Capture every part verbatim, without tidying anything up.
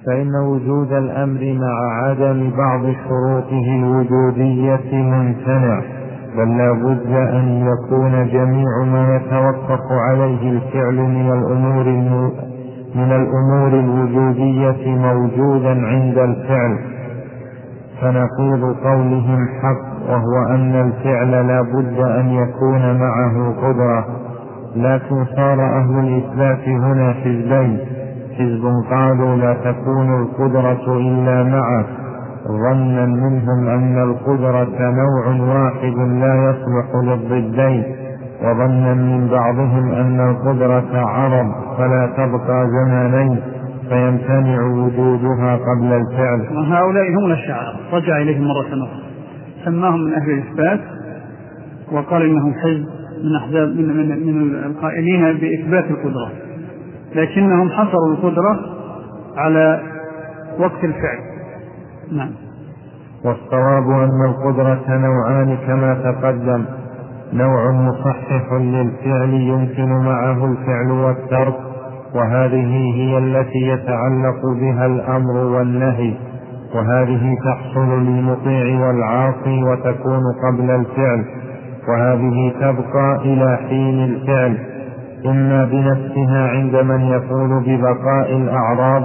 فإن وجود الأمر مع عدم بعض شروطه الوجودية ممتنع، بل لا بد أن يكون جميع ما يتوقف عليه الفعل من الأمور من الأمور الوجودية موجودا عند الفعل. فنقيض قولهم حق، وهو أن الفعل لا بد أن يكون معه قدرة. لكن صار أهل الإثبات هنا حزبين: حزب قالوا لا تكون القدرة إلا معه، ظنا منهم أن القدرة نوع واحد لا يصلح للضدين، وظنا من بعضهم أن القدرة عرض فلا تبقى زمانين فيمتنع وجودها قبل الفعل. وهؤلاء هم الأشاعرة، رجع إليهم مرة أخرى، سماهم من أهل الإثبات وقال إنهم حزب من أحزاب من, من, من القائلين بإثبات القدرة، لكنهم حصروا القدرة على وقت الفعل. نعم. والصواب أن القدرة نوعان كما تقدم: نوع مصحح للفعل يمكن معه الفعل والترك، وهذه هي التي يتعلق بها الأمر والنهي، وهذه تحصل للمطيع والعاصي وتكون قبل الفعل، وهذه تبقى إلى حين الفعل، إما بنفسها عند من يقول ببقاء الأعراض،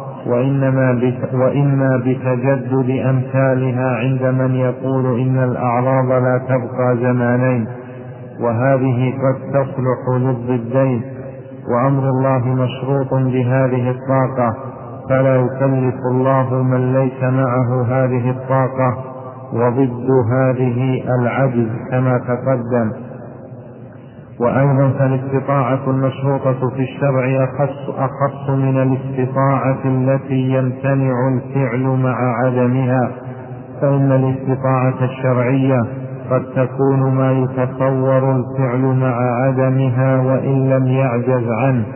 وإما بتجدد أمثالها عند من يقول إن الأعراض لا تبقى زمانين، وهذه قد تصلح للضدين. وأمر الله مشروط بهذه الطاقة، فلا يكلف الله من ليس معه هذه الطاقة، وضد هذه العجز كما تقدم. وأيضا فالاستطاعة المشروطة في الشرع أخص, أخص من الاستطاعة التي يمتنع الفعل مع عدمها، فإن الاستطاعة الشرعية قد تكون ما يتصور الفعل مع عدمها وإن لم يعجز عنه،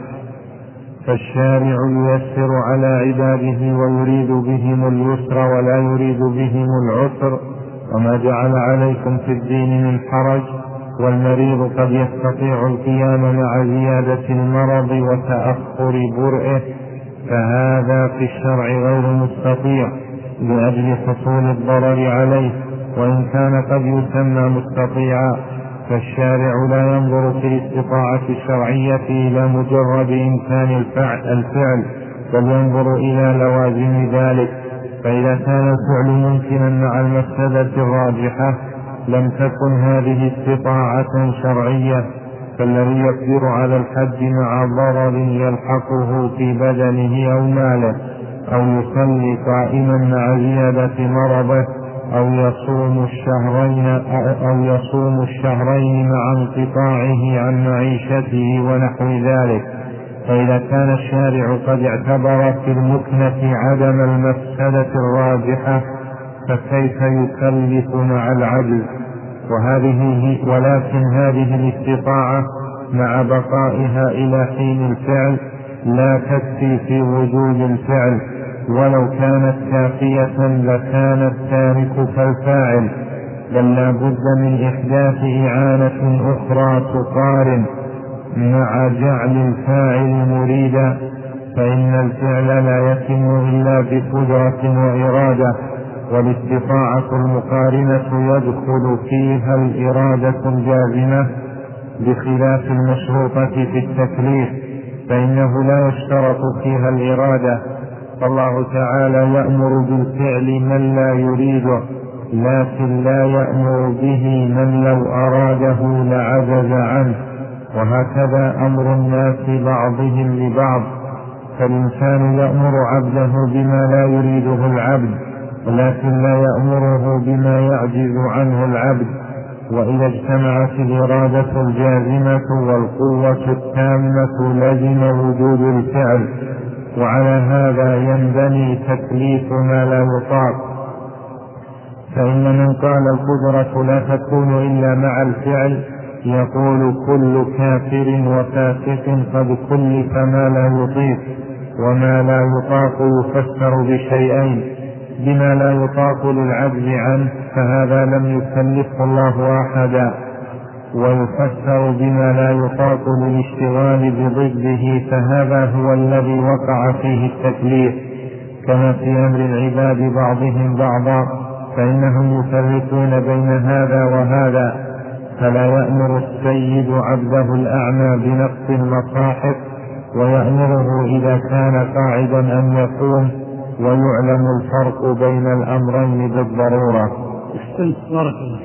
فالشارع ييسر على عباده ويريد بهم اليسر ولا يريد بهم العسر، وما جعل عليكم في الدين من حرج، والمريض قد يستطيع القيام مع زيادة المرض وتأخر برئه، فهذا في الشرع غير مستطيع لأجل حصول الضرر عليه، وإن كان قد يسمى مستطيعا، فالشارع لا ينظر في الاستطاعة الشرعية إلى مجرد إمكان الفعل، بل ينظر إلى لوازم ذلك. فإذا كان الفعل ممكنا مع المفسدة الراجحة لم تكن هذه استطاعة شرعية، فالذي يقدر على الحج مع ضرر يلحقه في بدنه أو ماله، أو يصلي قائما مع زيادة مرضه، أو يصوم الشهرين أو يصوم الشهرين مع انقطاعه عن معيشته ونحو ذلك. فإذا كان الشارع قد اعتبر في المكنة عدم المفسدة الراجحة فكيف يكلف مع العجز؟ وهذه ولكن هذه الاستطاعة مع بقائها إلى حين الفعل لا تكفي في وجود الفعل، ولو كانت كافية لكان التارك كالفاعل، بل لا بد من إحداث إعانة أخرى تقارن مع جعل الفاعل مريدا، فإن الفعل لا يتم إلا بقدرة وإرادة، والاستطاعة المقارنة يدخل فيها الإرادة الجازمة بخلاف المشروطة في التكليف، فإنه لا يشترط فيها الإرادة. فالله تعالى يأمر بالفعل من لا يريده، لكن لا يأمر به من لو أراده لعجز عنه، وهكذا أمر الناس بعضهم لبعض، فالإنسان يأمر عبده بما لا يريده العبد، ولكن لا يأمره بما يعجز عنه العبد. وإذا اجتمعت الإرادة الجازمة والقوة التامة لزم وجود الفعل، وعلى هذا ينبني تكليف ما لا يطاق. فإن من قال القدرة لا تكون إلا مع الفعل يقول كل كافر وفاسق قد كلف ما لا يطيق، وما لا يطاق يفسر بشيئين: بما لا يطاق للعجز عنه فهذا لم يكلفه الله أحدا، ويفسر بما لا يطاق للاشتغال بضده فهذا هو الذي وقع فيه التكليف، كما في أمر العباد بعضهم بعضا، فإنهم يفرقون بين هذا وهذا، فلا يأمر السيد عبده الأعمى بنقص المصاحف، ويأمره إذا كان قاعدا أن يقوم، ويعلم الفرق بين الأمرين بالضرورة. بارك الله.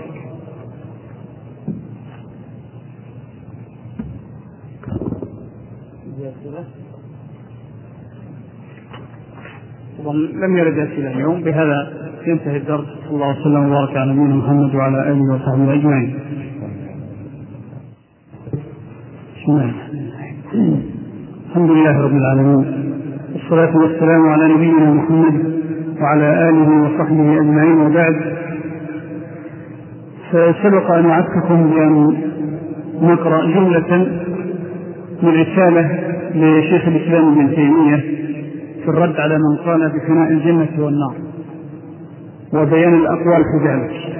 لم يرد أسئلة اليوم. بهذا ينتهي الدرس. صلى الله عليه وسلم وبارك على نبينا محمد وعلى آله وصحبه أجمعين. الحمد لله رب العالمين، والصلاة والسلام على نبينا محمد وعلى آله وصحبه أجمعين، وبعد. فسبق أن وعدتكم بأن نقرأ جملة من رسالة لشيخ الإسلام ابن تيمية في الرد على من قال بفناء الجنة والنار، وبيان الأقوال في ذلك.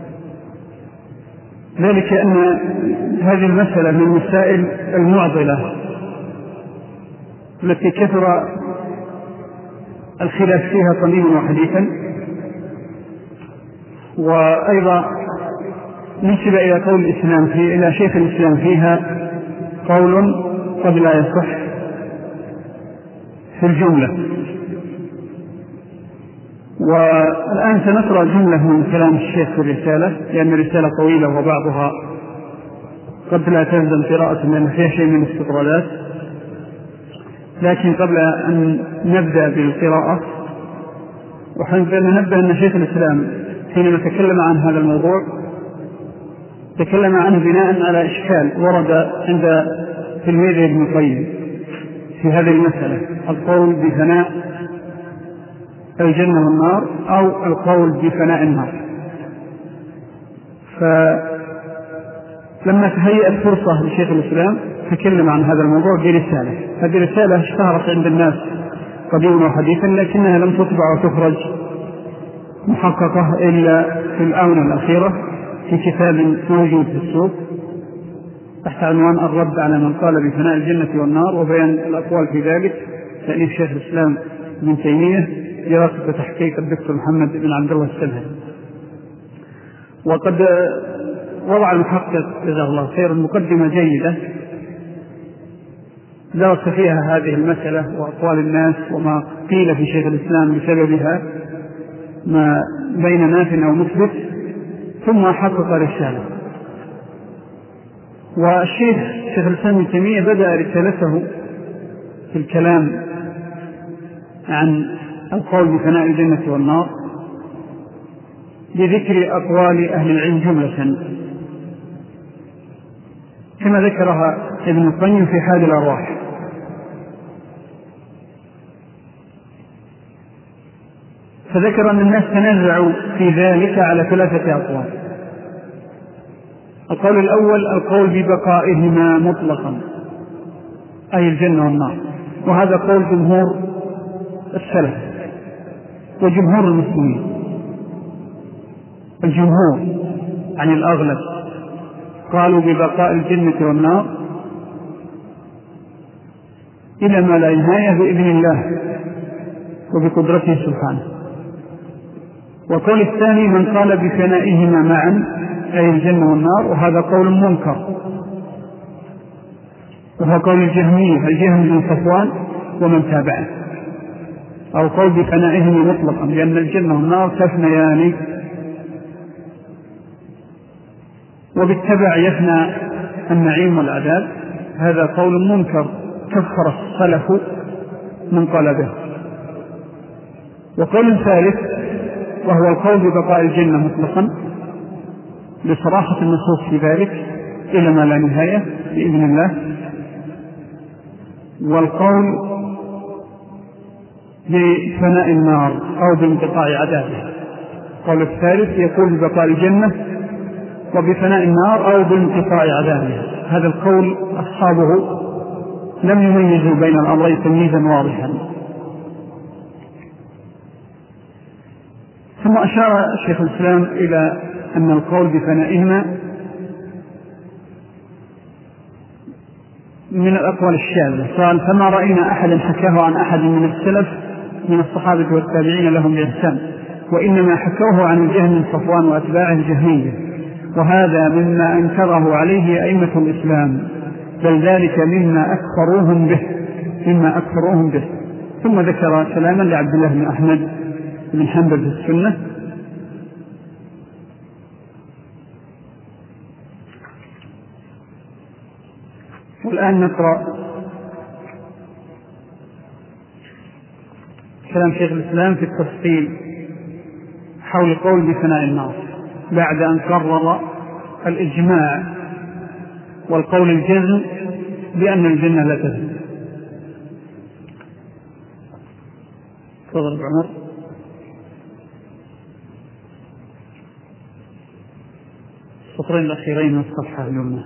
ذلك أن هذه المسألة من المسائل المعضلة التي كثر الخلاف فيها قديما وحديثا، وأيضا نسب إلى قول الإسلام في إلى شيخ الإسلام فيها قول قد لا يصح في الجملة. والآن سنقرأ جملة من كلام الشيخ في الرسالة، لأن الرسالة طويلة وبعضها قد لا تلزم قراءة لأن فيها شيء من الاستطرادات. لكن قبل أن نبدأ بالقراءة وحنبدأ ننبه أن شيخ الإسلام حينما تكلم عن هذا الموضوع تكلم عنه بناء على إشكال ورد عند تلميذه ابن القيم في هذه المسألة، القول بفناء الجنة والنار أو القول بفناء النار. فلما تهيأت فرصة لشيخ الإسلام تكلم عن هذا الموضوع برسالة. هذه الرسالة اشتهرت عند الناس قديما وحديثا، لكنها لم تطبع وتخرج محققة إلا في الآونة الأخيرة في كتاب موجود في السوق تحت عنوان الرد على من قال بفناء الجنة والنار وبيان الأقوال في ذلك، تأليف شيخ الإسلام ابن تيمية، دراسة وتحقيق الدكتور محمد بن عبد الله السلهي. وقد وضع المحقق جزاه الله خيرا مقدمة جيدة درس فيها هذه المسألة وأقوال الناس وما قيل في شيخ الإسلام بسببها ما بين ناف أو مثبت، ثم حقق رسالة. والشيخ شيخ الإسلام ابن تيمية بدأ رسالته في الكلام عن القول بفناء الجنة والنار بذكر أقوال أهل العلم جملة كما ذكرها ابن القيم في حال الأرواح. فذكر أن الناس تنازعوا في ذلك على ثلاثة أقوال. القول الأول القول ببقائهما مطلقا، أي الجنة والنار، وهذا قول جمهور السلف وجمهور المسلمين. الجمهور عن الأغلب قالوا ببقاء الجنة والنار إلى ما لا نهاية بإذن الله وبقدرته سبحانه. والقول الثاني من قال بفنائهما معا أي الجنة والنار، وهذا قول منكر، وهو قول الجهمية الجهم بن صفوان ومن تابعه، أو قول بفنائهما مطلقا لأن الجنة والنار تفنيان وبالتبع يفنى النعيم والعذاب. هذا قول منكر كفر السلف من قال به. وقول ثالث وهو القول ببقاء الجنة مطلقا لصراحة النصوص في ذلك إلى ما لا نهاية بإذن الله. والقول بفناء النار أو بانقطاع عذابها. القول الثالث يقول ببقاء الجنة وبفناء النار أو بانقطاع عذابها. هذا القول أصحابه لم يميزوا بين الأمرين تمييزا واضحا. ثم أشار شيخ الإسلام إلى أن القول بفنائهما من الأقوال الشاذة. قال فما رأينا أحدا حكاه عن أحد من السلف من الصحابة والتابعين لهم بإحسان، وإنما حكوه عن الجهم بن صفوان وأتباعه الجهمية، وهذا مما أنكره عليه أئمة الإسلام، بل ذلك مما أكثروهم به مما أكثروهم به ثم ذكر كلاما لعبد الله بن أحمد بن حنبل في السنة. والآن نقرأ كلام شيخ الإسلام في التفصيل حول قول بفناء النار بعد أن قرر الإجماع والقول الجزم بأن الجنة لا تزول. تفضل عمر. السطرين الأخيرين من الصفحة اليمنى.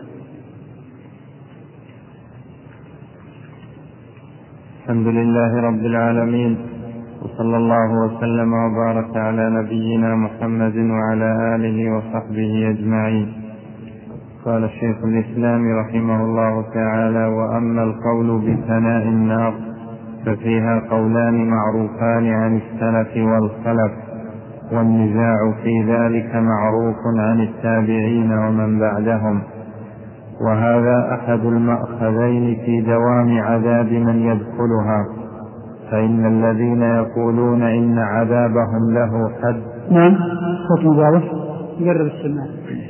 الحمد لله رب العالمين، وصلى الله وسلم وبارك على نبينا محمد وعلى آله وصحبه أجمعين. قال الشيخ الإسلام رحمه الله تعالى: وأما القول بفناء النار ففيها قولان معروفان عن السلف والخلف، والنزاع في ذلك معروف عن التابعين ومن بعدهم، وهذا أحد المأخذين في دوام عذاب من يدخلها، فإن الذين يقولون إن عذابهم له حد. نعم صوت مضاعف قرب السماء.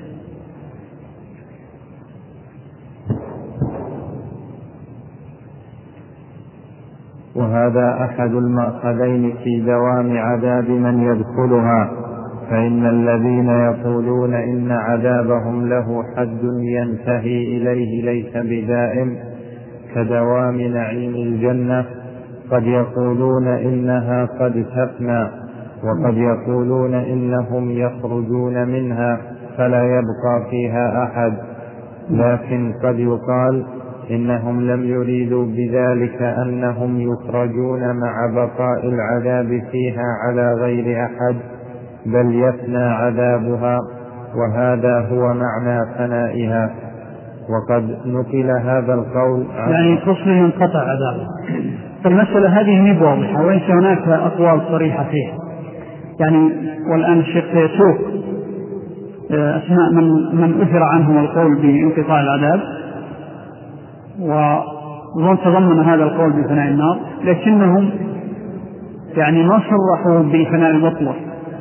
وهذا أحد المأخذين في دوام عذاب من يدخلها، فإن الذين يقولون إن عذابهم له حد ينتهي إليه ليس بدائم كدوام نعيم الجنة، قد يقولون إنها قد تفنى، وقد يقولون إنهم يخرجون منها فلا يبقى فيها أحد، لكن قد يقال إنهم لم يريدوا بذلك أنهم يخرجون مع بقاء العذاب فيها على غير أحد، بل يفنى عذابها، وهذا هو معنى فنائها. وقد نقل هذا القول يعني تصل ينقطع عذابه. فالمسألة هذه مو واضحة، وليس هناك أقوال صريحة فيها يعني. والآن الشيخ سيسوق أسماء من, من أثر عنهم القول بانقطاع العذاب، وتضمن هذا القول بفناء النار، لكنهم يعني ما صرحوا بفناء المطلق،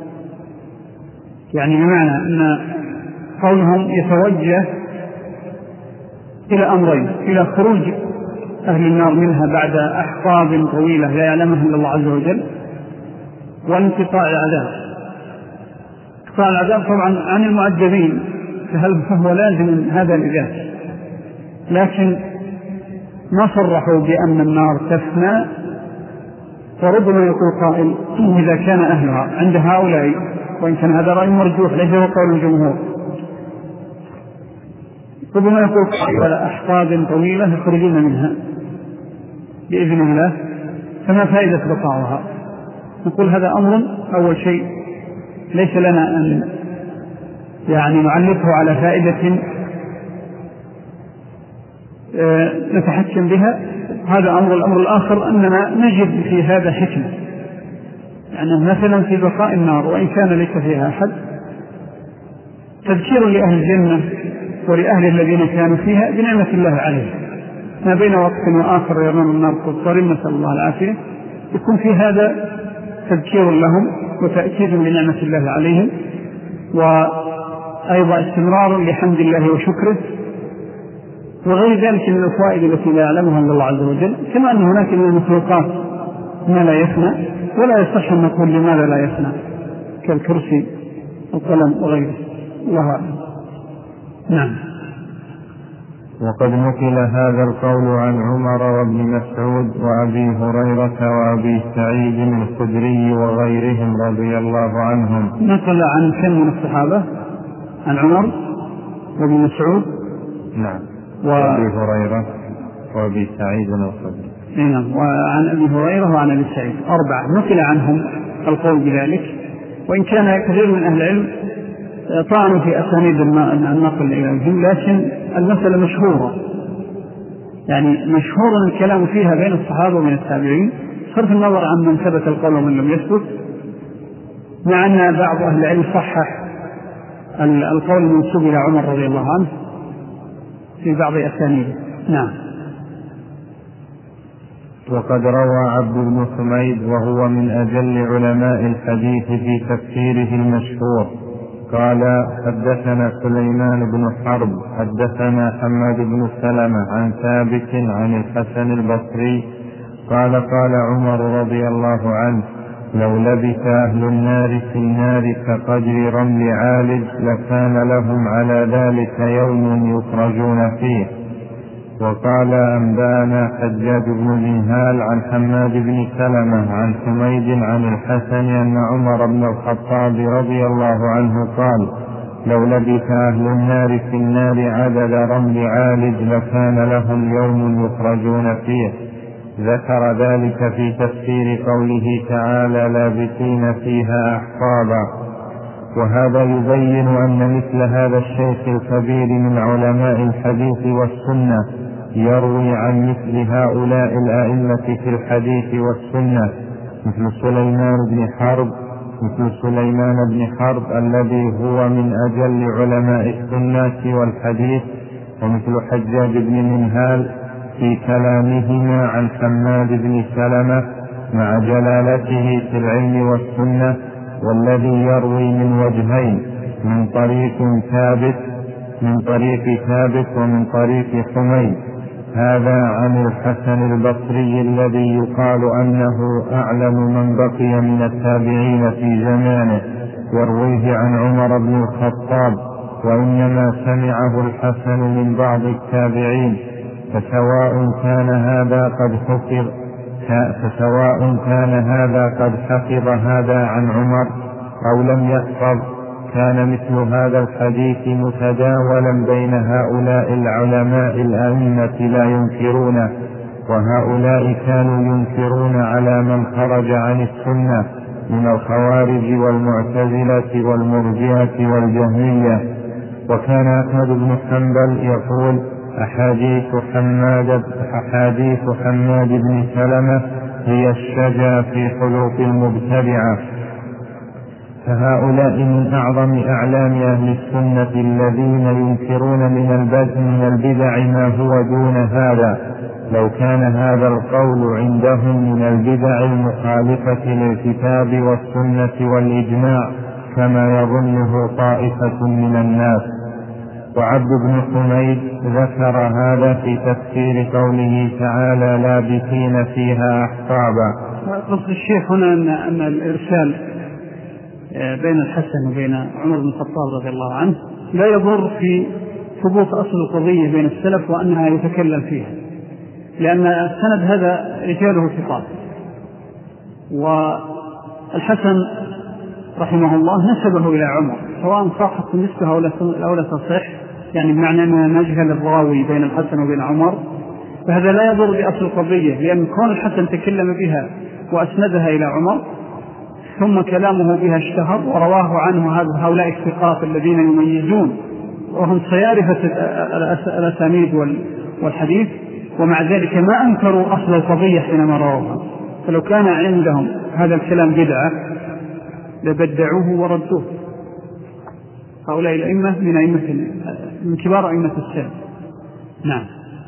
يعني بمعنى أن قولهم يتوجه إلى أمرين: إلى خروج أهل النار منها بعد أحقاب طويلة لا يعلمها إلا الله عز وجل، وانقطاع العذاب. انقطاع العذاب طبعا عن المعذبين فهو لازم هذا الإذاك، لكن ما صرحوا بأن النار تفنى. وربما يقول قائل إذا كان أهلها عند هؤلاء، وإن كان هذا رأي مرجوح ليس هو قول الجمهور، ربما يقول قائل أحقاب طويلة يخرجون منها بإذن الله، فما فائدة بقاؤها؟ نقول هذا أمر أول شيء ليس لنا أن يعني نعلقه على فائدة نتحكم بها، هذا أمر. الأمر الآخر أننا نجد في هذا حكمة، يعني مثلا في بقاء النار وإن كان ليس فيها أحد تذكير لأهل الجنة ولأهل الذين كانوا فيها بنعمة الله عليهم، ما بين وقت وآخر يرون النار قصر نسأل الله العافية، يكون في هذا تذكير لهم وتأكيد لنعمة الله عليهم، وأيضا استمرار لحمد الله وشكره، وغير ذلك من الفوائد التي لا يعلمها إلا الله عز وجل. كما أن هناك من المخلوقات ما لا يفنى، ولا يصح أن نقول لماذا لا يفنى، كالكرسي القلم وغيره. الله أعلم. نعم. وقد نقل هذا القول عن عمر وابن مسعود وأبي هريرة وأبي سعيد الخدري وغيرهم رضي الله عنهم. نقل عن كم من الصحابة؟ عن عمر وابن مسعود، نعم، وأبي هريرة وأبي سعيد الخدري، نعم، وعن أبي هريرة وعن أبي سعيد، أربعة نقل عنهم القول بذلك، وإن كان كثير من أهل العلم طعنوا في أسانيد النقل إليهم، لكن المسألة مشهورة، يعني مشهور الكلام فيها بين الصحابة وبين التابعين، صرف النظر عن من ثبت القول ومن لم يثبت، مع أن بعض أهل العلم صحح القول المنسوب إلى عمر رضي الله عنه في بعض أسانيده. نعم. وقد روى عبد بن حميد وهو من أجل علماء الحديث في تفسيره المشهور قال: حدثنا سليمان بن حرب حدثنا حماد بن سلمة عن ثابت عن الحسن البصري قال: قال عمر رضي الله عنه: لو لبث أهل النار في النار كقدر رمل عالج لكان لهم على ذلك يوم يخرجون فيه. وقال: أنبانا حجاج بن منهال عن حماد بن سلمة عن حميد عن الحسن أن عمر بن الخطاب رضي الله عنه قال: لو لبث أهل النار في النار عدد رمل عالج لكان لهم يوم يخرجون فيه. ذكر ذلك في تفسير قوله تعالى: لابثين فيها أحقابا. وهذا يبين أن مثل هذا الشيخ الكبير من علماء الحديث والسنة يروي عن مثل هؤلاء الأئمة في الحديث والسنة، مثل سليمان بن حرب مثل سليمان بن حرب الذي هو من أجل علماء السنة والحديث، ومثل حجاج بن منهال في كلامهما عن حماد بن سلمة مع جلالته في العلم والسنة، والذي يروي من وجهين: من طريق ثابت من طريق ثابت ومن طريق حميد، هذا عن الحسن البصري الذي يقال أنه أعلم من بقي من التابعين في زمانه، يرويه عن عمر بن الخطاب، وإنما سمعه الحسن من بعض التابعين، فسواء كان هذا قد حفظ فسواء كان هذا قد حفظ هذا عن عمر أو لم يحفظ، كان مثل هذا الحديث متداولا بين هؤلاء العلماء الأئمة لا ينكرونه، وهؤلاء كانوا ينكرون على من خرج عن السنة من الخوارج والمعتزلة والمرجئة والجهمية. وكان أحمد بن حنبل يقول: أحاديث حماد أحاديث حماد بن سلمة هي الشجا في خلوق المبتدعة. فهؤلاء من أعظم أعلام أهل السنة الذين ينكرون من من البدع ما هو دون هذا. لو كان هذا القول عندهم من البدع المخالفة للكتاب والسنة والإجماع كما يظنه طائفة من الناس. وعبد بن حميد ذكر هذا في تفسير قوله تعالى: لابثين فيها أحقابا. قصد الشيخ هنا أن الإرسال بين الحسن وبين عمر بن الخطاب رضي الله عنه لا يضر في ثبوت أصل القضية بين السلف وأنها يتكلم فيها، لأن السند هذا رجاله ثقات، والحسن رحمه الله نسبه إلى عمر سواء صحت النسبة أو لا تصح، يعني بمعنى أننا نجهل الراوي بين الحسن وبين عمر، فهذا لا يضر بأصل القضية، لأن كون الحسن تكلم بها وأسندها إلى عمر ثم كلامه بها اشتهر ورواه عنه هؤلاء الثقات الذين يميزون وهم سيارفة الأسانيد والحديث، ومع ذلك ما أنكروا أصل القضية حينما رووها. فلو كان عندهم هذا الكلام بدعة لبدعوه وردوه. هؤلاء الأئمة من أئمة من كبار أئمة السلف. نعم.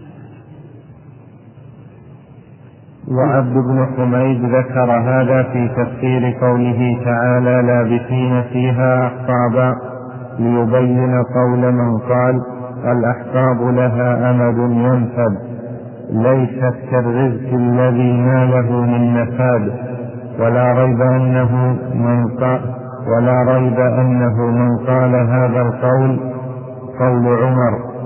وعبد بن حميد ذكر هذا في تفسير قوله تعالى: لابثين فيها أحقابا، ليبين قول من قال: الأحقاب لها أمد ينفد، ليست كالرزق الذي ما له من نفاد. ولا ريب أنه من قال ولا ريب أنه من قال هذا القول قول عمر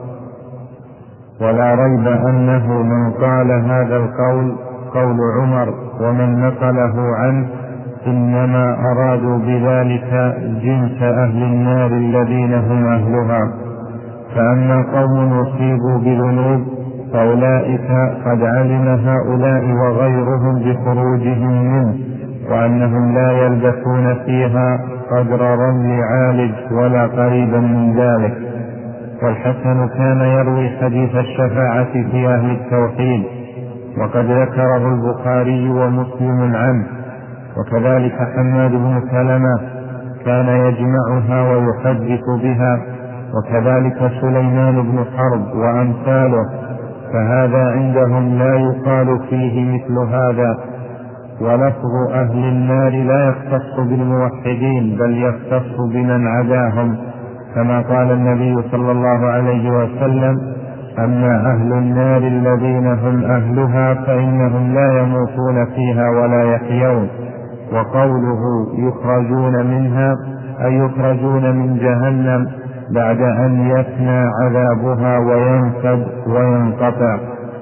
ولا ريب أنه من قال هذا القول قول عمر ومن نقله عنه إنما أرادوا بذلك جنس أهل النار الذين هم أهلها. فأما قوم يصيبوا بذنوب فأولئك قد علم هؤلاء وغيرهم بخروجهم منه، وأنهم لا يلبثون فيها قدر رمل عالج ولا قريبا من ذلك. والحسن كان يروي حديث الشفاعة في أهل التوحيد، وقد ذكره البخاري ومسلم عنه. وكذلك حماد بن سلمة كان يجمعها ويحدث بها، وكذلك سليمان بن حرب وأمثاله، فهذا عندهم لا يقال فيه مثل هذا. ولفظ أهل النار لا يختص بالموحدين بل يختص بمن عداهم، كما قال النبي صلى الله عليه وسلم: أما أهل النار الذين هم أهلها فإنهم لا يموتون فيها ولا يحيون. وقوله يخرجون منها أي يخرجون من جهنم بعد أن يفنى عذابها وينفد وينقطع،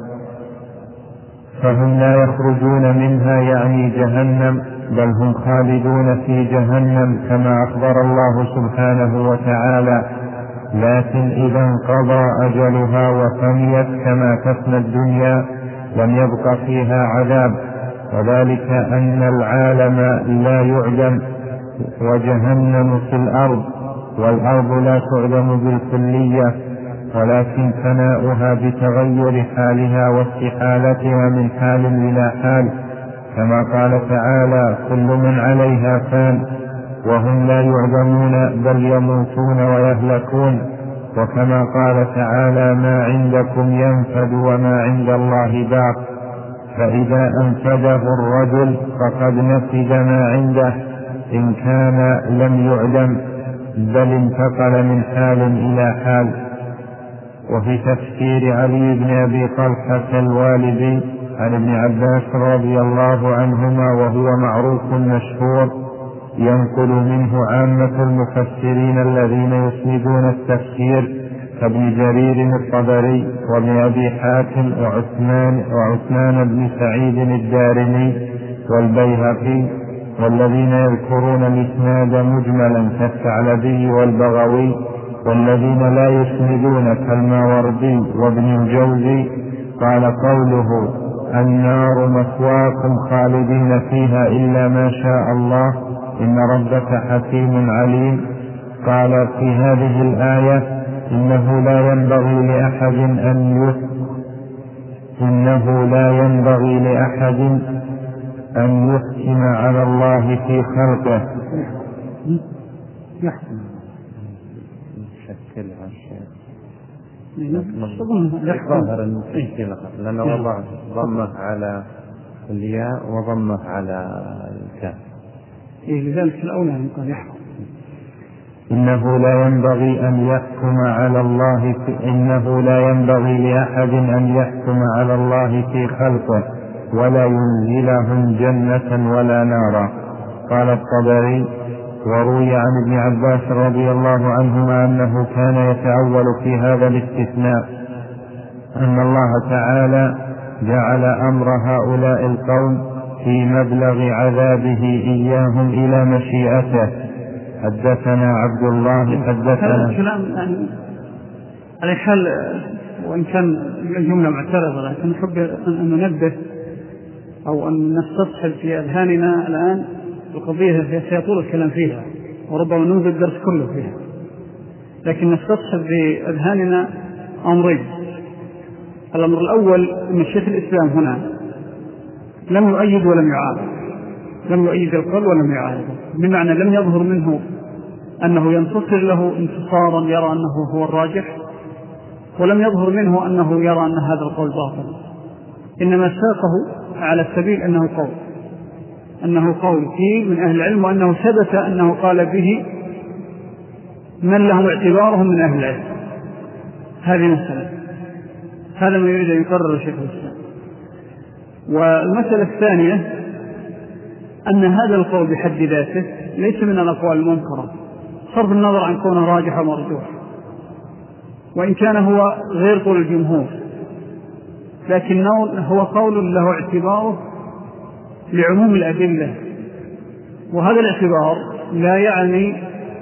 فهم لا يخرجون منها يعني جهنم، بل هم خالدون في جهنم كما أخبر الله سبحانه وتعالى: لكن إذا انقضى أجلها وفنيت كما تفنى الدنيا لم يبق فيها عذاب، وذلك أن العالم لا يعدم، وجهنم في الأرض، والأرض لا تعدم بالكلية، ولكن فناؤها بتغير حالها واستحالتها من حال إلى حال، كما قال تعالى: كل من عليها فان، وهم لا يعدمون بل يموتون ويهلكون. وكما قال تعالى: ما عندكم ينفد وما عند الله باق. فإذا أنفده الرجل فقد نفد ما عنده إن كان لم يعدم، بل انتقل من حال إلى حال. وفي تفسير علي بن أبي طلحة الوالدي عن ابن عباس رضي الله عنهما، وهو معروف مشهور ينقل منه عامة المفسرين الذين يسندون التفسير كابن جرير الطبري وابن أبي حاتم وعثمان, وعثمان بن سعيد الدارمي والبيهقي، والذين يذكرون الإسناد مجملا كالثعلبي والبغوي، والذين لا يسندون كالماوردي وابن الجوزي. قال: قوله النار مثواكم خالدين فيها إلا ما شاء الله إن ربك حكيم عليم. قال في هذه الآية: إنه لا ينبغي لأحد أن يحكم إنه لا ينبغي لأحد أن يحكم على الله في خلقه. يحكم شكل عشان يحكم ظاهر المشكلة لأنه وضع ضمه على الياء وضمه على الكاف. إيه لذلك الأولى أن يقال يحكم. إنه لا ينبغي أن يحكم على الله في إنه لا ينبغي لأحد أن يحكم على الله في خلقه ولا ينزلهم جنة ولا نارا. قال الطبري: وروي عن ابن عباس رضي الله عنهما أنه كان يتأول في هذا الاستثناء أن الله تعالى جعل أمر هؤلاء القوم في مبلغ عذابه إياهم إلى مشيئته. حدثنا عبد الله حدثنا هذا الكلام يعني على حال، وإن كان الجملة معترضة، لكن نحب أن ننبه أو أن نستصحب في أذهاننا الآن القضية سيطول الكلام فيها وربما ننزل الدرس كله فيها، لكن نستصحب في أذهاننا أمرين. الأمر الأول أن الشيخ الإسلام هنا لم يؤيد ولم يعارض، لم يؤيد القول ولم يعارض، بمعنى لم يظهر منه أنه ينتصر له انتصارا يرى أنه هو الراجح، ولم يظهر منه أنه يرى أن هذا القول باطل، إنما ساقه على السبيل أنه قول أنه قول فيه من أهل العلم، وأنه ثبت أنه قال به من لهم اعتبارهم من أهل العلم. هذه مسألة، هذا ما يريد أن يقرر شيخ الإسلام. والمسألة الثانية أن هذا القول بحد ذاته ليس من الأقوال المنكرة، صرف النظر عن كونه راجح ومرجوح، وإن كان هو غير قول الجمهور، لكنه هو قول له اعتباره لعموم الأدلة، وهذا الاعتبار لا يعني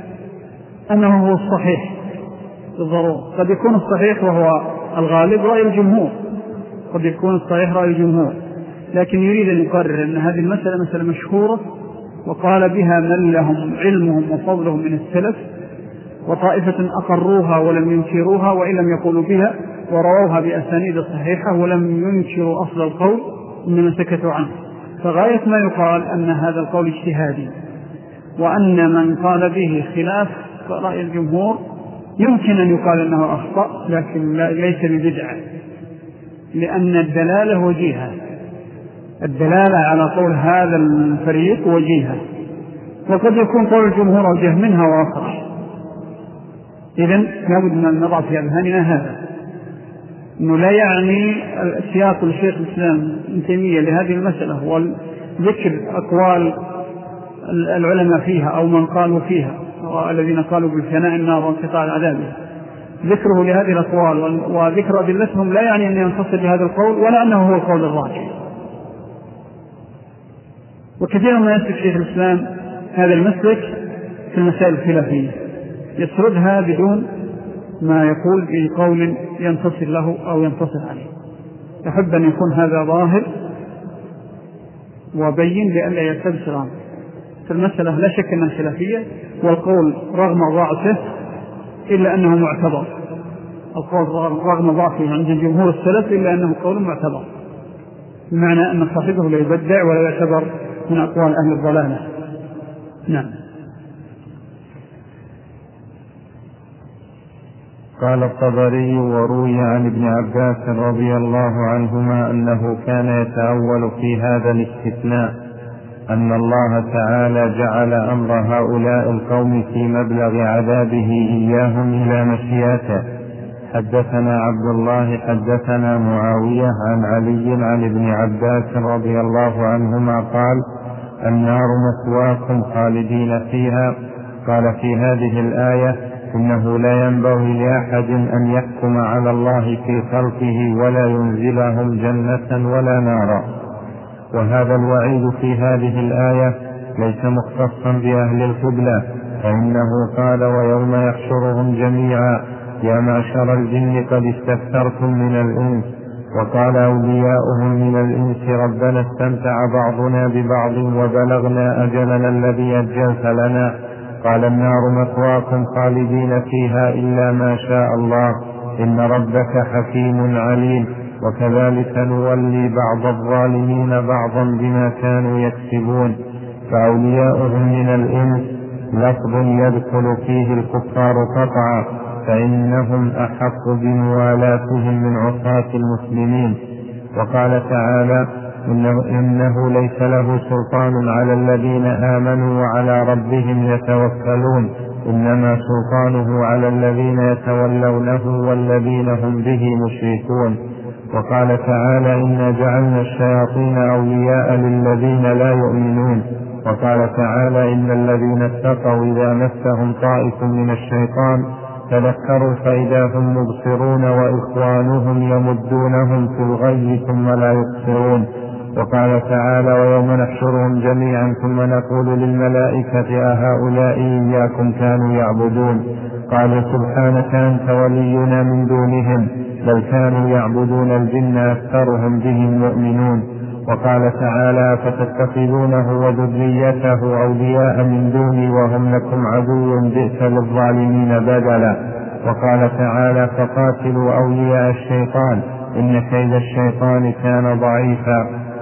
أنه هو الصحيح بالضرورة. قد يكون الصحيح وهو الغالب رأي الجمهور، قد يكون الصحيح رأي الجمهور، لكن يريد أن يقرر أن هذه المسألة مسألة مشهورة وقال بها من لهم علمهم وفضلهم من السلف، وطائفة أقروها ولم ينكروها وإن لم يقولوا بها، ورووها بأسانيد صحيحة ولم ينكروا أصل القول إنما سكتوا عنه. فغاية ما يقال أن هذا القول اجتهادي، وأن من قال به خلاف رأي الجمهور يمكن أن يقال أنه أخطأ، لكن ليس ببدعة، لأن الدلالة وجيهة، الدلالة على قول هذا الفريق وجيهة، وقد يكون قول الجمهور أوجه منها وأصح. إذن لابد أن نضع في أذهاننا هذا، أنه لا يعني سياق الشيخ الإسلام ابن تيمية لهذه المسألة وذكر أقوال العلماء فيها أو من قالوا فيها والذين قالوا بفناء النار وانقطاع العذاب، ذكره لهذه الأقوال وذكر أدلتهم لا يعني أن ينتصر بهذا القول ولا أنه هو القول الراجح. وكثيرا ما يسلك شيخ الإسلام هذا المسلك في المسائل الخلافية، يسردها بدون ما يقول بقول ينتصر له أو ينتصر عليه. أحب أن يكون هذا ظاهر وبين لئلا يلتبس الأمر. في المسألة لا شك أنها خلافية، والقول رغم ضعفه إلا أنه معتبر، القول رغم ضعفه عند جمهور السلف إلا أنه قول معتبر، بمعنى أن صاحبه لا يبدع ولا يعتبر من أقوال أهل الضلالة. نعم. قال الطبري: وروي عن ابن عباس رضي الله عنهما أنه كان يتأول في هذا الاستثناء أن الله تعالى جعل أمر هؤلاء القوم في مبلغ عذابه إياهم إلى مشيئته. حدثنا عبد الله حدثنا معاوية عن علي عن ابن عباس رضي الله عنهما قال: النار مثواكم خالدين فيها. قال في هذه الآية: إنه لا ينبغي لأحد أن يحكم على الله في خلقه ولا ينزلهم جنة ولا نارا. وهذا الوعيد في هذه الآية ليس مختصا بأهل القبلة، فإنه قال: ويوم يحشرهم جميعا يا معشر الجن قد استكثرتم من الإنس. وقال أولياؤهم من الإنس: ربنا استمتع بعضنا ببعض وبلغنا أجلنا الذي أجلت لنا. قال: النار مثواكم خالدين فيها إلا ما شاء الله، إن ربك حكيم عليم. وكذلك نولي بعض الظالمين بعضا بما كانوا يكسبون. فأولياؤهم من الإنس لفظ يدخل فيه الكفار قطعا، فإنهم أحق بموالاتهم من عصاة المسلمين. وقال تعالى: إنه, إنه ليس له سلطان على الذين آمنوا وعلى ربهم يتوكلون، إنما سلطانه على الذين يتولونه والذين هم به مشركون. وقال تعالى: إنا جعلنا الشياطين أولياء للذين لا يؤمنون. وقال تعالى: إن الذين اتقوا إذا مسهم طائف من الشيطان تذكروا فإذا هم مبصرون وإخوانهم يمدونهم في الغي ثم لا يبصرون. وقال تعالى: ويوم نحشرهم جميعا ثم نقول للملائكة أهؤلاء إياكم كانوا يعبدون؟ قالوا: سبحانك أنت ولينا من دونهم، بل كانوا يعبدون الجن أكثرهم بهم مؤمنون. وقال تعالى: فتتخذونه وذريته أولياء من دوني وهم لكم عدو بئس للظالمين بدلا. وقال تعالى: فقاتلوا أولياء الشيطان إن كيد الشيطان كان ضعيفا.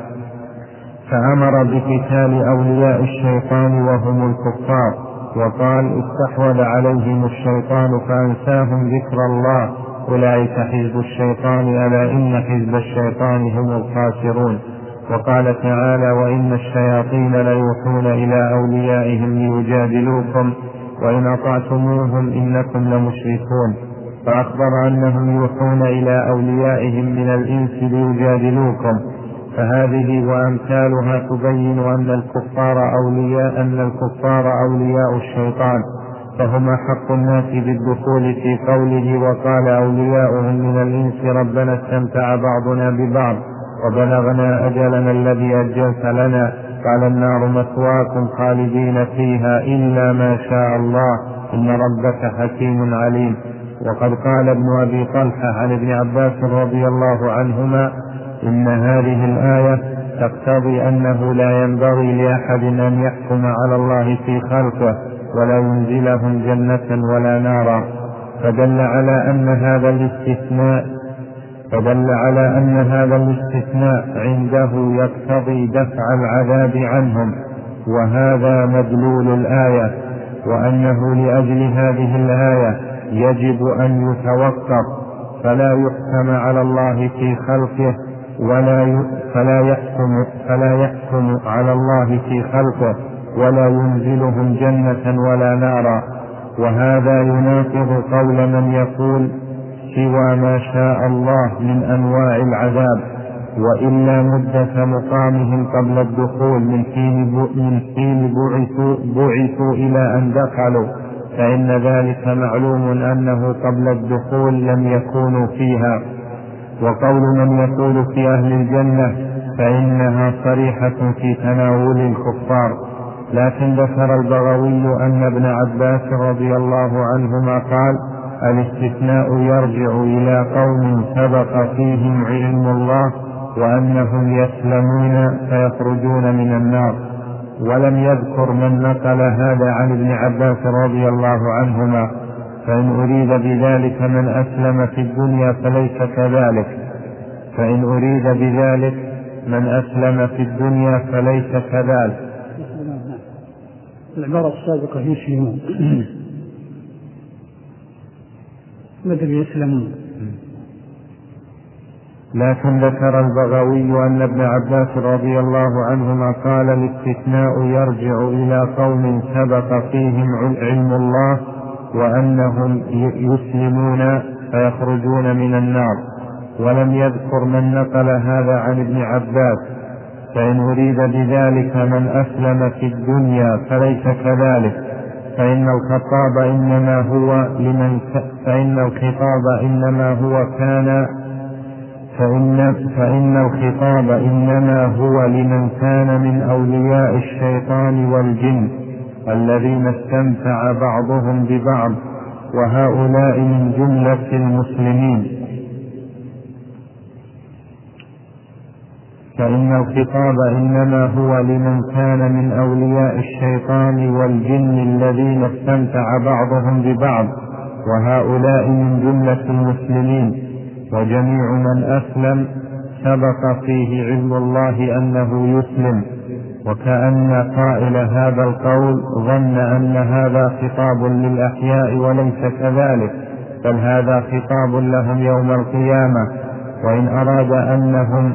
فأمر بقتال أولياء الشيطان وهم الكفار، وقال: استحوذ عليهم الشيطان فأنساهم ذكر الله، أولئك حزب الشيطان، ألا إن حزب الشيطان هم الخاسرون. وقال تعالى: وإن الشياطين ليوحون إلى أوليائهم ليجادلوكم وإن أطعتموهم إنكم لمشركون. فأخبر أنهم يوحون إلى أوليائهم من الإنس ليجادلوكم. فهذه وأمثالها تبين أن الكفار أولياء أن الكفار أولياء الشيطان، فهم حق الناس بالدخول في قوله: وقال أولياؤهم من الإنس ربنا استمتع بعضنا ببعض وبلغنا أجلنا الذي أجلت لنا. قال: النار مثواكم خالدين فيها إلا ما شاء الله، إن ربك حكيم عليم. وقد قال ابن أبي طلحة عن ابن عباس رضي الله عنهما: إن هذه الآية تقتضي أنه لا ينبغي لأحد أن يحكم على الله في خلقه ولا ينزلهم جنة ولا نارا. فدل على أن هذا الاستثناء فدل على أن هذا الاستثناء عنده يقتضي دفع العذاب عنهم، وهذا مدلول الآية، وأنه لأجل هذه الآية يجب أن يتوقف، فلا يحكم على الله في خلقه ولا فلا يحكم فلا يحكم على الله في خلقه ولا ينزلهم جنة ولا نارا. وهذا يناقض قول من يقول سوى ما شاء الله من أنواع العذاب، وإلا مدة مقامهم قبل الدخول من حين من حين بعثوا, بعثوا إلى أن دخلوا، فإن ذلك معلوم أنه قبل الدخول لم يكونوا فيها. وقول من يقول في أهل الجنة فإنها صريحة في تناول الكفار. لكن ذكر البغوي أن ابن عباس رضي الله عنهما قال الاستثناء يرجع إلى قوم سبق فيهم علم الله وأنهم يسلمون فيخرجون من النار، ولم يذكر من نقل هذا عن ابن عباس رضي الله عنهما، فإن أريد بذلك من أسلم في الدنيا فليس كذلك فإن أريد بذلك من أسلم في الدنيا فليس كذلك. العبارة السابقة يسلمون بدل يسلمون. لكن ذكر البغوي أن ابن عباس رضي الله عنهما قال الاستثناء يرجع إلى قوم سبق فيهم علم الله وأنهم يسلمون فيخرجون من النار، ولم يذكر من نقل هذا عن ابن عباس، فإن أريد بذلك من أسلم في الدنيا فليس كذلك، فإن الخطاب إنما هو لمن فإن الخطاب إنما هو كان فإن, فإن الخطاب إنما هو لمن كان من أولياء الشيطان والجن الذين استمتع بعضهم ببعض، وهؤلاء من جملة المسلمين. فإن الخطاب إنما هو لمن كان من أولياء الشيطان والجن الذين استمتع بعضهم ببعض، وهؤلاء من جملة المسلمين. وجميع من أسلم سبق فيه علم الله أنه يسلم، وكأن قائل هذا القول ظن أن هذا خطاب للأحياء وليس كذلك، بل هذا خطاب لهم يوم القيامة. وإن أراد أنهم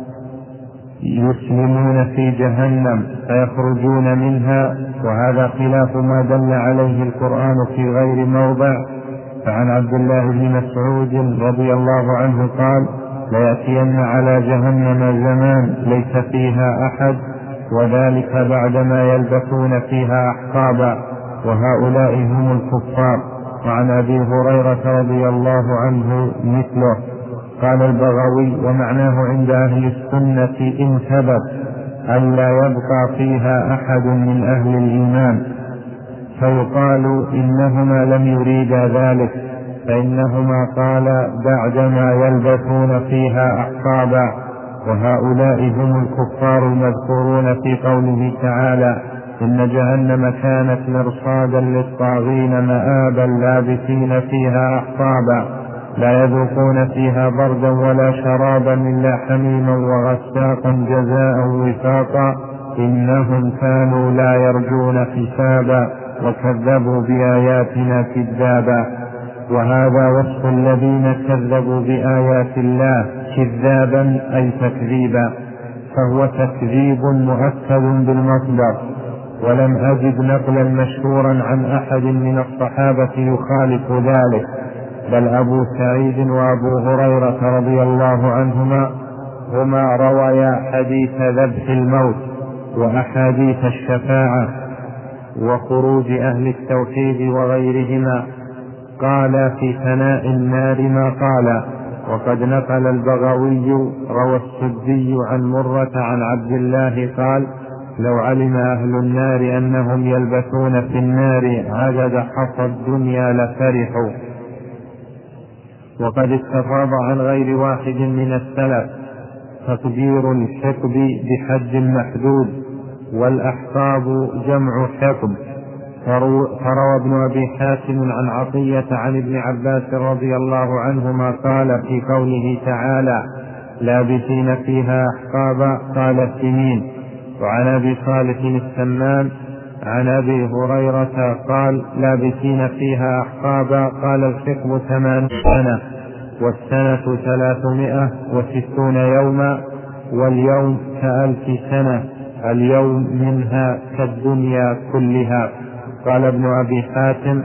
يسلمون في جهنم فيخرجون منها، وهذا خلاف ما دل عليه القرآن في غير موضع. فعن عبد الله بن مسعود رضي الله عنه قال ليأتين على جهنم زمان ليس فيها أحد، وذلك بعدما يلبثون فيها أحقابا، وهؤلاء هم الكفار. وعن أبي هريرة رضي الله عنه مثله. قال البغوي ومعناه عند أهل السنة إن ثبت أن لا يبقى فيها أحد من أهل الإيمان، فيقال إنهما لم يريدا ذلك، فإنهما قال بعدما يلبثون فيها أحقابا، وهؤلاء هم الكفار المذكورون في قوله تعالى إن جهنم كانت مرصادا للطاغين مآبا لابثين فيها أحقابا لا يذوقون فيها بردا ولا شرابا إلا حميما وغساقا جزاء وفاقا إنهم كانوا لا يرجون حسابا وكذبوا بآياتنا كذابا. وهذا وصف الذين كذبوا بآيات الله كذابا أي تكذيبا، فهو تكذيب مؤكد بالمصدر، ولم أجد نقلا مشهورا عن أحد من الصحابة يخالف ذلك، بل أبو سعيد وأبو هريرة رضي الله عنهما هما رويا حديث ذبح الموت وأحاديث الشفاعة وخروج أهل التوحيد وغيرهما. قال في ثناء النار ما قال. وقد نقل البغوي روى السدي عن مرة عن عبد الله قال لو علم أهل النار أنهم يلبثون في النار عدد حصى الدنيا لفرحوا. وقد استفاض عن غير واحد من السلف تقدير الحقب بحد محدود، والأحقاب جمع حقب، فروى ابن أبي حاتم عن عطية عن ابن عباس رضي الله عنهما قال في قوله تعالى لابثين فيها أحقابا قال سنين. وعن أبي صالح السمان عن أبي هريرة قال لابثين فيها أحقابا قال الحقب ثمان سنة والسنة ثلاثمائة وستون يوما واليوم كألف سنة اليوم منها كالدنيا كلها. قال ابن أبي حاتم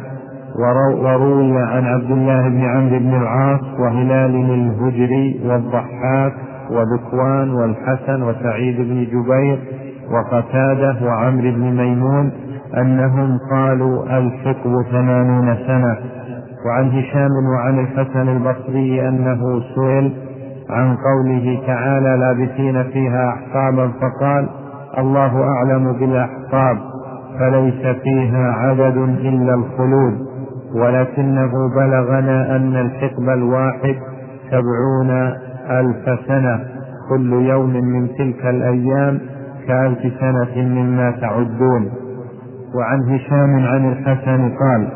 وروي عن عبد الله بن عمرو بن العاص وهلال الهجري والضحاك وذكوان والحسن وسعيد بن جبير وقتادة وعمرو بن ميمون أنهم قالوا الحقب ثمانون سنة. وعن هشام وعن الحسن البصري أنه سئل عن قوله تعالى لابثين فيها أحقابا فقال الله أعلم بالأحقاب فليس فيها عدد إلا الخلود ولكنه بلغنا أن الحقب الواحد سبعون ألف سنة كل يوم من تلك الأيام كألف سنة مما تعدون. وعن هشام عن الحسن قال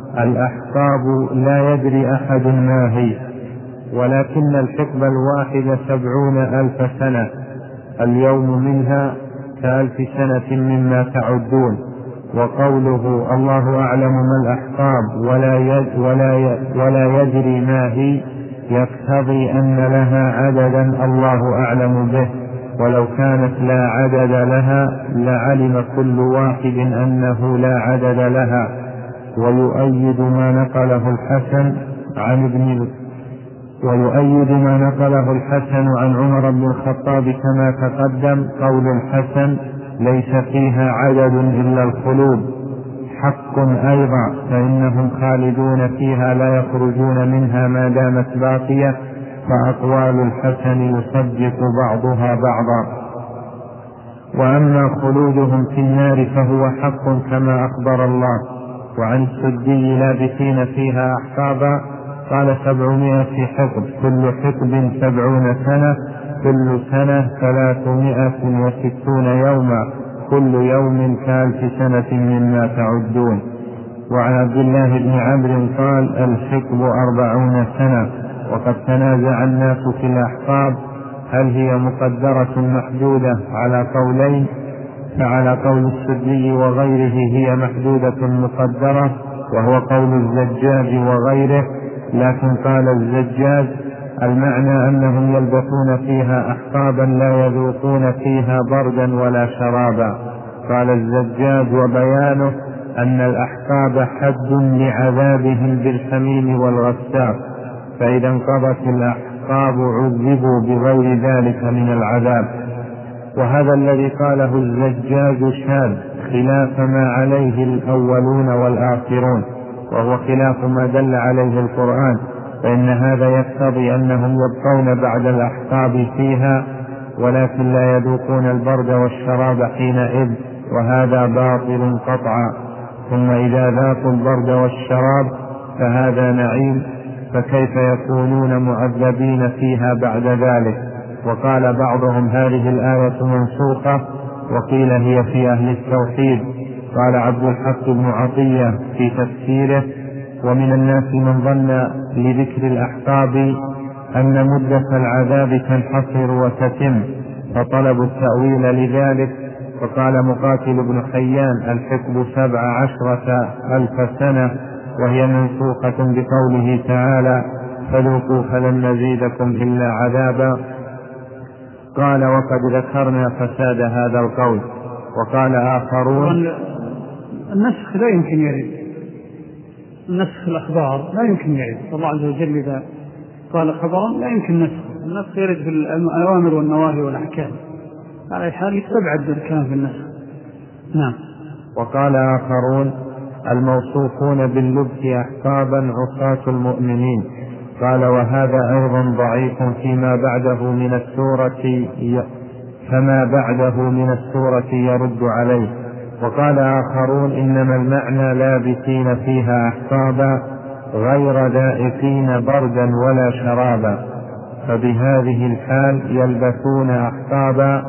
الأحقاب لا يدري أحد ما هي ولكن الحقب الواحد سبعون ألف سنة اليوم منها كألف سنة مما تعدون. وقوله الله أعلم ما الأحقاب ولا, يد ولا, يد ولا يدري ما هي يقتضي أن لها عددا الله أعلم به ولو كانت لا عدد لها لعلم كل واحد أنه لا عدد لها. ويؤيد ما نقله الحسن عن ابن ويؤيد ما نقله الحسن عن عمر بن الخطاب كما تقدم قول الحسن ليس فيها عدد إلا الخلود حق أيضا فإنهم خالدون فيها لا يخرجون منها ما دامت باقية. فأقوال الحسن يصدق بعضها بعضا. وأما خلودهم في النار فهو حق كما أخبر الله. وعن السدي لابثين فيها أحقابا قال سبعمائة حقب كل حقب سبعون سنة كل سنة ثلاثمائة وستون يوما كل يوم كألف سنة مما تعدون. وعن عبد الله بن عمرو قال الحقب أربعون سنة. وقد تنازع الناس في الأحقاب هل هي مقدرة محدودة على قولين فعلى قول السدي وغيره هي محدودة مقدرة وهو قول الزجاج وغيره. لكن قال الزجاج المعنى أنهم يلبثون فيها أحقابا لا يذوقون فيها بردا ولا شرابا. قال الزجاج وبيانه أن الأحقاب حد لعذابهم بالحميم والغساق فإذا انقضت الأحقاب عذبوا بغير ذلك من العذاب. وهذا الذي قاله الزجاج شاذ خلاف ما عليه الأولون والآخرون وهو خلاف ما دل عليه القرآن فإن هذا يقتضي أنهم يبقون بعد الأحقاب فيها ولكن لا يذوقون البرد والشراب حينئذ وهذا باطل قطعا. ثم إذا ذاقوا البرد والشراب فهذا نعيم فكيف يكونون معذبين فيها بعد ذلك. وقال بعضهم هذه الآية منسوخة وقيل هي في أهل التوحيد. قال عبد الحق بن عطية في تفسيره ومن الناس من ظن لذكر الأحقاب أن مدة العذاب تنحصر وتتم فطلبوا التأويل لذلك. فقال مقاتل بن حيان الحقب سبع عشرة ألف سنة وهي منسوخة بقوله تعالى فذوقوا فلن نزيدكم إلا عذابا. قال وقد ذكرنا فساد هذا القول. وقال آخرون النسخ لا يمكن يرد نسخ الأخبار لا يمكن يرد الله عز وجل إذا قال خبرا لا يمكن نسخه. النسخ يرد في الأوامر والنواهي والأحكام على حال يستبعد الكلام في النسخ. نعم. وقال آخرون الموصوفون باللبس أحقابا عصاة المؤمنين. قال وهذا أيضا ضعيف فيما بعده من السورة فما بعده من السورة يرد عليه. وقال آخرون إنما المعنى لابثين فيها أحقابا غير ذائقين بردا ولا شرابا فبهذه الحال يلبثون أحقابا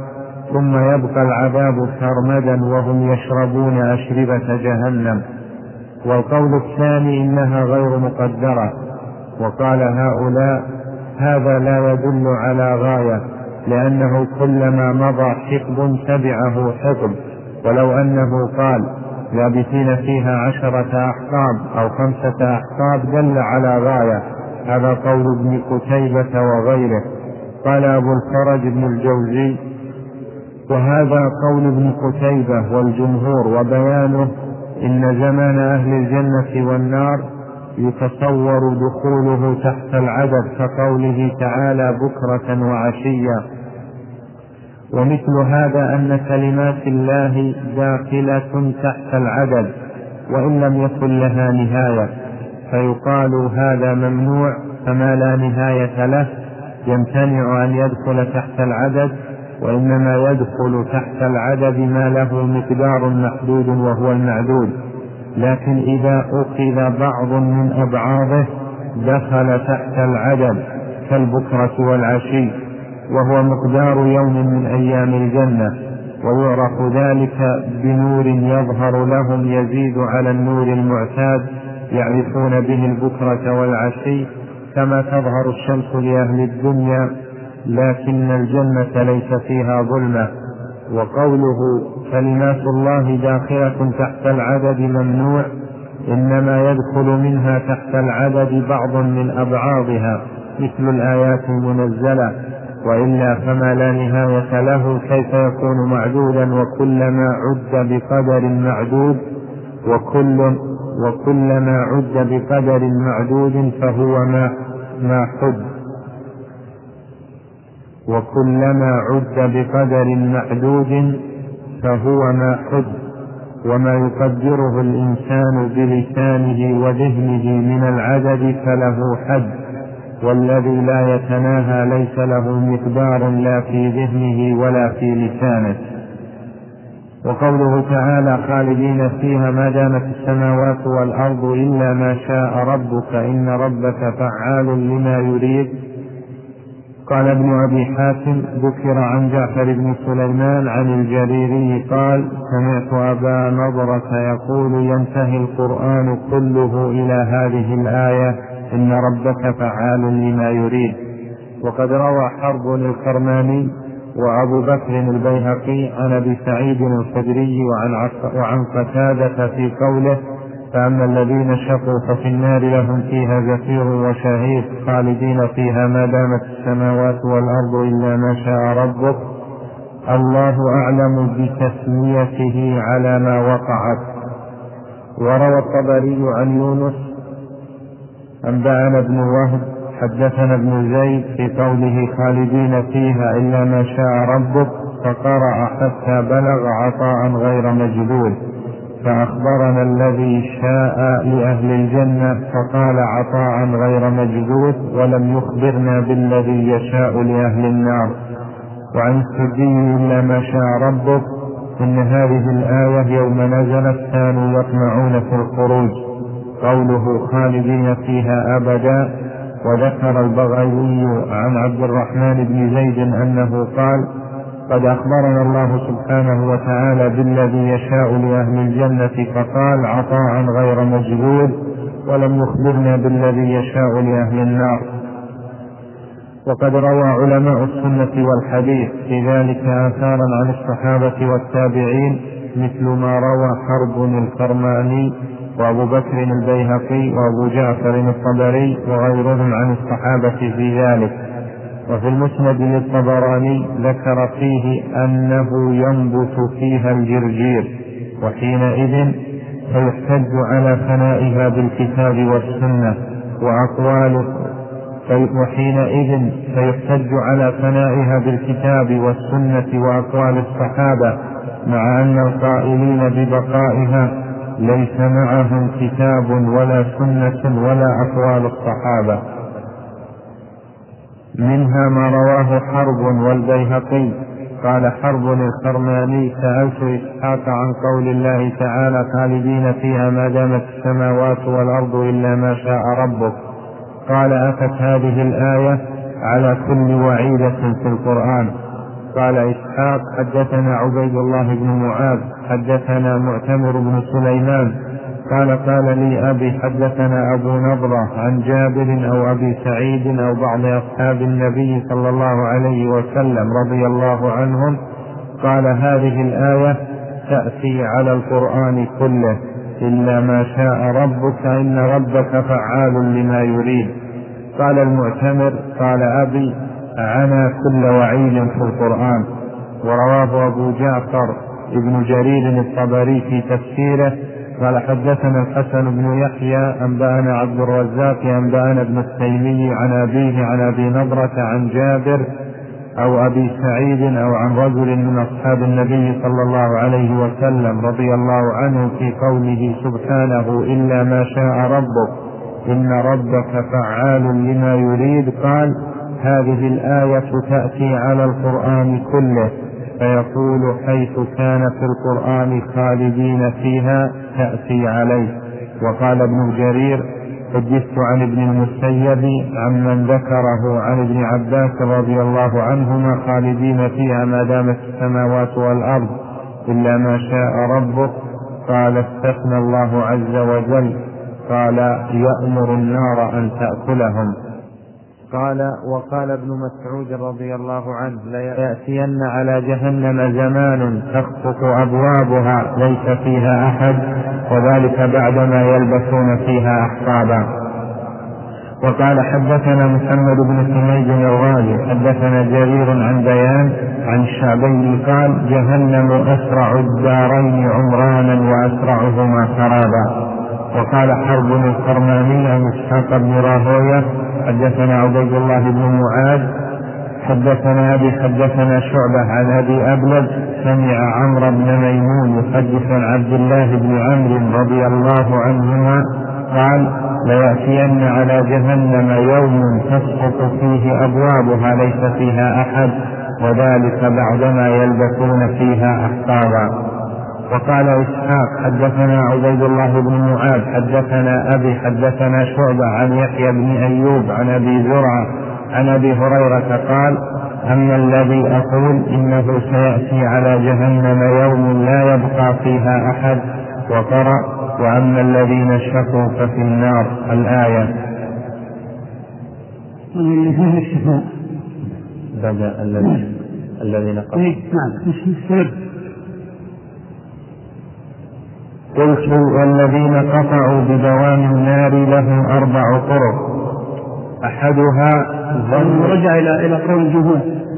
ثم يبقى العذاب سرمدا وهم يشربون أشربة جهنم. والقول الثاني إنها غير مقدرة. وقال هؤلاء هذا لا يدل على غاية، لأنه كلما مضى حقب تبعه حقب، ولو أنه قال لابثين فيها عشرة أحقاب أو خمسة أحقاب دل على غاية. هذا قول ابن قتيبة وغيره. قال أبو الفرج بن الجوزي وهذا قول ابن قتيبة والجمهور، وبيانه إن زمان أهل الجنة والنار يتصور دخوله تحت العدد كقوله تعالى بكرة وعشيا. ومثل هذا أن كلمات الله داخلة تحت العدد وإن لم يكن لها نهاية، فيقال هذا ممنوع فما لا نهاية له يمتنع أن يدخل تحت العدد، وإنما يدخل تحت العدد ما له مقدار محدود وهو المعدود. لكن إذا أخذ بعض من أبعاضه دخل تحت العدد كالبكرة والعشي، وهو مقدار يوم من أيام الجنة، ويعرف ذلك بنور يظهر لهم يزيد على النور المعتاد يعرفون به البكرة والعشي، كما تظهر الشمس لأهل الدنيا، لكن الجنة ليس فيها ظلمة. وقوله كلمات الله داخلة تحت العدد ممنوع، إنما يدخل منها تحت العدد بعض من أبعاضها مثل الآيات المنزلة، وإلا فما لا نهاية له كيف يكون معدودا؟ وكلما عد بقدر معدود وكل وكلما عد بقدر معدود فهو ما ما حد وكلما عد بقدر معدود فهو ما حد وما يقدره الإنسان بلسانه وذهنه من العدد فله حد، والذي لا يتناهى ليس له مقدار لا في ذهنه ولا في لسانه. وقوله تعالى خالدين فيها ما دامت السماوات والأرض إلا ما شاء ربك إن ربك فعال لما يريد. قال ابن أبي حاتم ذكر عن جعفر بن سليمان عن الجريري قال سمعت أبا نضرة يقول ينتهي القرآن كله إلى هذه الآية إن ربك فعال لما يريد. وقد روى حرب الكرماني وأبو بكر البيهقي عن أبي سعيد الخدري وعن قتادة في قوله فأما الذين شقوا ففي النار لهم فيها زفير وشهيق خالدين فيها ما دامت السماوات والأرض إلا ما شاء ربك، الله أعلم بتسميته على ما وقعت. وروى الطبري عن يونس أنبأنا ابن وهب حدثنا ابن زيد في قوله خالدين فيها إلا ما شاء ربك فقرأ حتى بلغ عطاء غير مجدود، فأخبرنا الذي شاء لأهل الجنة فقال عطاء غير مجدود ولم يخبرنا بالذي يشاء لأهل النار. وعن السدي إلا ما شاء ربك إن هذه الآية يوم نزلت كانوا يطمعون في الخروج، قوله خالدين فيها أبدا. وذكر البغوي عن عبد الرحمن بن زيد أنه قال قد أخبرنا الله سبحانه وتعالى بالذي يشاء لأهل الجنة فقال عطاء غير مجدود ولم يخبرنا بالذي يشاء لأهل النار. وقد روى علماء السنة والحديث في ذلك آثارا عن الصحابة والتابعين مثل ما روى حرب الكرماني وأبو بكر البيهقي وأبو جعفر الطبري وغيرهم عن الصحابة في ذلك. وفي المسند للطبراني ذكر فيه أنه ينبت فيها الجرجير، وحينئذ فيحتج على ثنائها بالكتاب والسنة وأقوال وحينئذ فيحتج على ثنائها بالكتاب والسنة وأقوال الصحابة، مع أن القائلين ببقائها ليس معهم كتاب ولا سنة ولا أقوال الصحابة. منها ما رواه حرب والبيهقي قال حرب الكرماني سألت إسحاق عن قول الله تعالى خالدين فيها ما دامت السماوات والأرض إلا ما شاء ربك، قال أتت هذه الآية على كل وعيدة في القرآن. قال إسحاق حدثنا عبيد الله بن معاذ حدثنا معتمر بن سليمان قال قال لي أبي حدثنا أبو نضرة عن جابر أو أبي سعيد أو بعض أصحاب النبي صلى الله عليه وسلم رضي الله عنهم قال هذه الآية تأتي على القرآن كله إلا ما شاء ربك إن ربك فعال لما يريد. قال المعتمر قال أبي عنا كل وعيد في القرآن. ورواه أبو جعفر ابن جرير الطبري في تفسيره قال حدثنا الحسن بن يحيى أنبأنا عبد الرزاق أنبأنا ابن التيمي عن أبيه عن أبي نضرة عن جابر أو أبي سعيد أو عن رجل من أصحاب النبي صلى الله عليه وسلم رضي الله عنه في قوله سبحانه إلا ما شاء ربك إن ربك فعال لما يريد. قال هذه الآية تأتي على القرآن كله فيقول حيث كان في القرآن خالدين فيها تأتي عليه. وقال ابن جرير حدثت عن ابن المسيب عمن ذكره عن ابن عباس رضي الله عنهما خالدين فيها ما دامت السماوات والأرض إلا ما شاء ربك. قال استثنى الله عز وجل قال يأمر النار أن تأكلهم. قال وقال ابن مسعود رضي الله عنه ليأتين على جهنم زمان تخطف أبوابها ليس فيها أحد وذلك بعدما يلبسون فيها أحقابا. وقال حدثنا محمد بن حميد الغازي حدثنا جرير عن بيان عن الشعبي قال جهنم أسرع الدارين عمرانا وأسرعهما خرابا. وقال حرب الكرماني عن إسحاق بن راهويه حدثنا عبيد الله بن معاذ حدثنا أبي حدثنا شعبة عن أبي أبلج سمع عمرو بن ميمون يحدث عن عبد الله بن عمرو رضي الله عنهما قال ليأتين على جهنم يوم تسقط فيه أبوابها ليس فيها أحد وذلك بعدما يلبسون فيها أحقابا. وقال إسحاق حدثنا عبيد الله بن معاذ حدثنا أبي حدثنا شعبة عن يحيى بن أيوب عن أبي زرعة عن أبي هريرة قال أما الذي أقول إنه سيأتي على جهنم يوم لا يبقى فيها أحد وقرأ وأما الذين شكوا ففي النار الآية. بدأ الذين قالوا قلت والذين قطعوا بدوام النار لهم أربع طرق أحدها ظن رجع إلى إلى قول الجمهور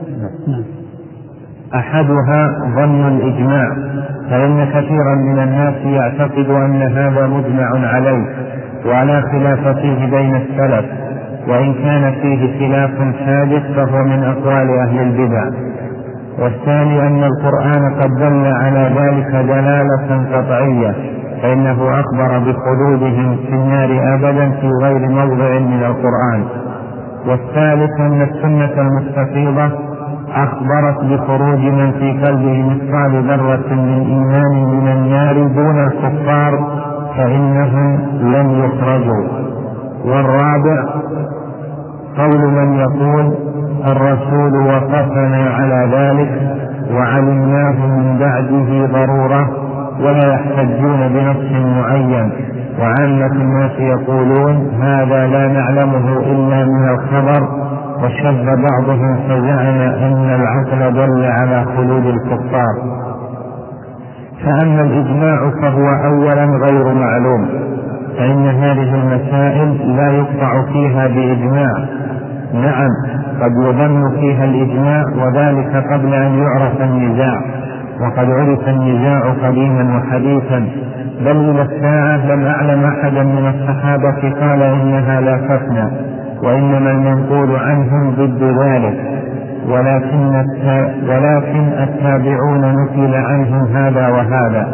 أحدها ظن الإجماع فإن كثيرا من الناس يعتقد أن هذا مجمع عليه ولا خلاف فيه بين السلف وإن كان فيه خلاف حادث فهو من أقوال أهل البدع. والثاني أن القرآن قد دل على ذلك دلالة قطعية فإنه أخبر بخلودهم في النار أبدا في غير موضع من القرآن. والثالث أن السنة المستفيضة أخبرت بخروج من في قلبه مثقال ذرة من إيمان من النار دون الكفار فإنهم لم يخرجوا. والرابع قول من يقول الرسول وقفنا على ذلك وعلمناه من بعده ضرورة ولا يحتجون بنص معين وعامة الناس يقولون هذا لا نعلمه إلا من الخبر وشذ بعضهم فزعم أن العقل دل على خلود الكفار. فأما الإجماع فهو أولا غير معلوم فإن هذه المسائل لا يقطع فيها بإجماع. نعم قد يظن فيها الإجماع وذلك قبل أن يعرف النزاع وقد عرف النزاع قديما وحديثا بل إلى الساعة لم أعلم أحدا من الصحابة قال إنها لا تفنى وإنما المنقول عنهم ضد ذلك ولكن, ولكن التابعون نقل عنهم هذا وهذا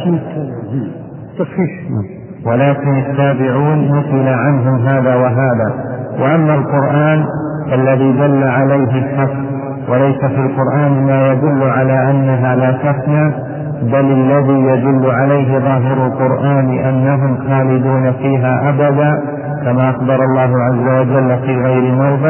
ولكن التابعون نقل عنهم هذا وهذا. وأما القرآن الذي دل عليه الحق وليس في القرآن ما يدل على أنها لا تفنى بل الذي يدل عليه ظاهر القرآن أنهم خالدون فيها أبدا كما أخبر الله عز وجل في غير موضع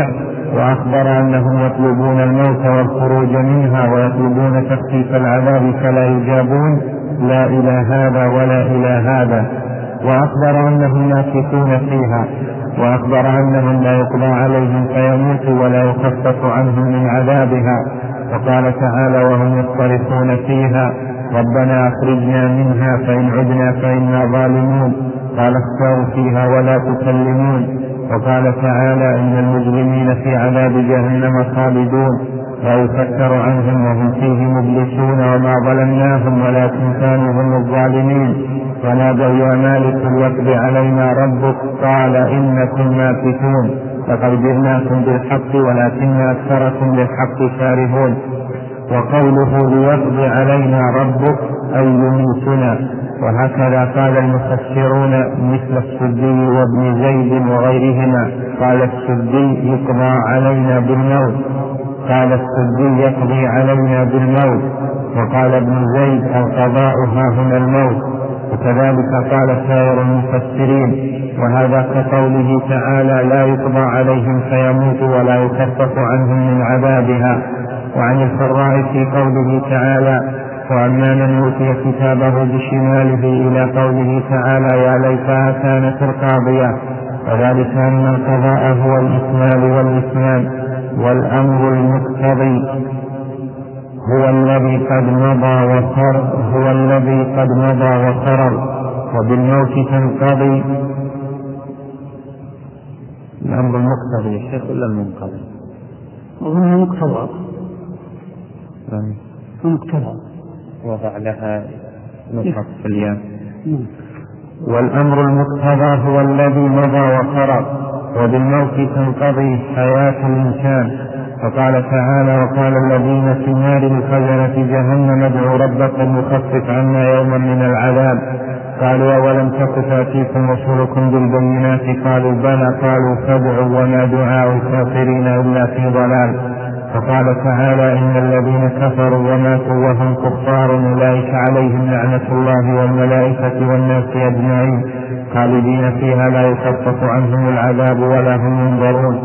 وأخبر أنهم يطلبون الموت والخروج منها ويطلبون تخفيف العذاب فلا يجابون لا إلى هذا ولا إلى هذا. وأخبر أنهم ماكثون فيها، وأخبر أنهم لا يقضى عليهم فيموتوا ولا يخفف عنهم من عذابها. وقال تعالى وهم يصطرخون فيها ربنا أخرجنا منها فإن عدنا فإنا ظالمون قال اخسأوا فيها ولا تكلمون. وقال تعالى إن المجرمين في عذاب جهنم خالدون لا يفتر عنهم وهم فيه مبلسون وما ظلمناهم ولكن كانوا هم الظالمين. ونادوا يا مالك ليقض علينا ربك قال إنكم ماكثون لقد جئناكم بالحق ولكن أكثركم للحق كارهون. وقوله ليقض علينا ربك أي يميتنا. وهكذا قال المفسرون مثل السدي وابن زيد وغيرهما. قال السدي يقضى علينا بالموت، قال السدي يقضي علينا بالموت، وقال ابن زيد القضاء ها هنا الموت. وكذلك قال سائر المفسرين. وهذا كقوله تعالى لا يقضى عليهم فيموتوا ولا يخفف عنهم من عذابها. وعن الفراء في قوله تعالى وأما من أوتي كتابه بشماله إلى قوله تعالى يا ليتها كانت القاضية. وذلك أن القضاء هو الإكمال والإتمام، والأمر المقتضي هو الذي قد مضى وقرر هو الذي قد مضى وقرر وبالموت تنقضي. الأمر المقتضي يا شيخ ولا المنقضي؟ أظن المقتضى. المقتضى وضع لها نقط في الياء. والأمر المقتضى هو الذي مضى وقرر وبالموت تنقضي حياة الإنسان. فقال تعالى وقال الذين في النار لخزنة جهنم ادعوا ربكم يخفف عنا يوما من العذاب قالوا أولم تك تأتيكم رسلكم بالبينات قالوا بلى قالوا فادعوا وما دعاء الكافرين إلا في ضلال. فقال تعالى إن الذين كفروا وماتوا وهم كفار أولئك عليهم لعنة الله والملائكة والناس أجمعين خالدين فيها لا يخفف عنهم العذاب ولا هم ينظرون.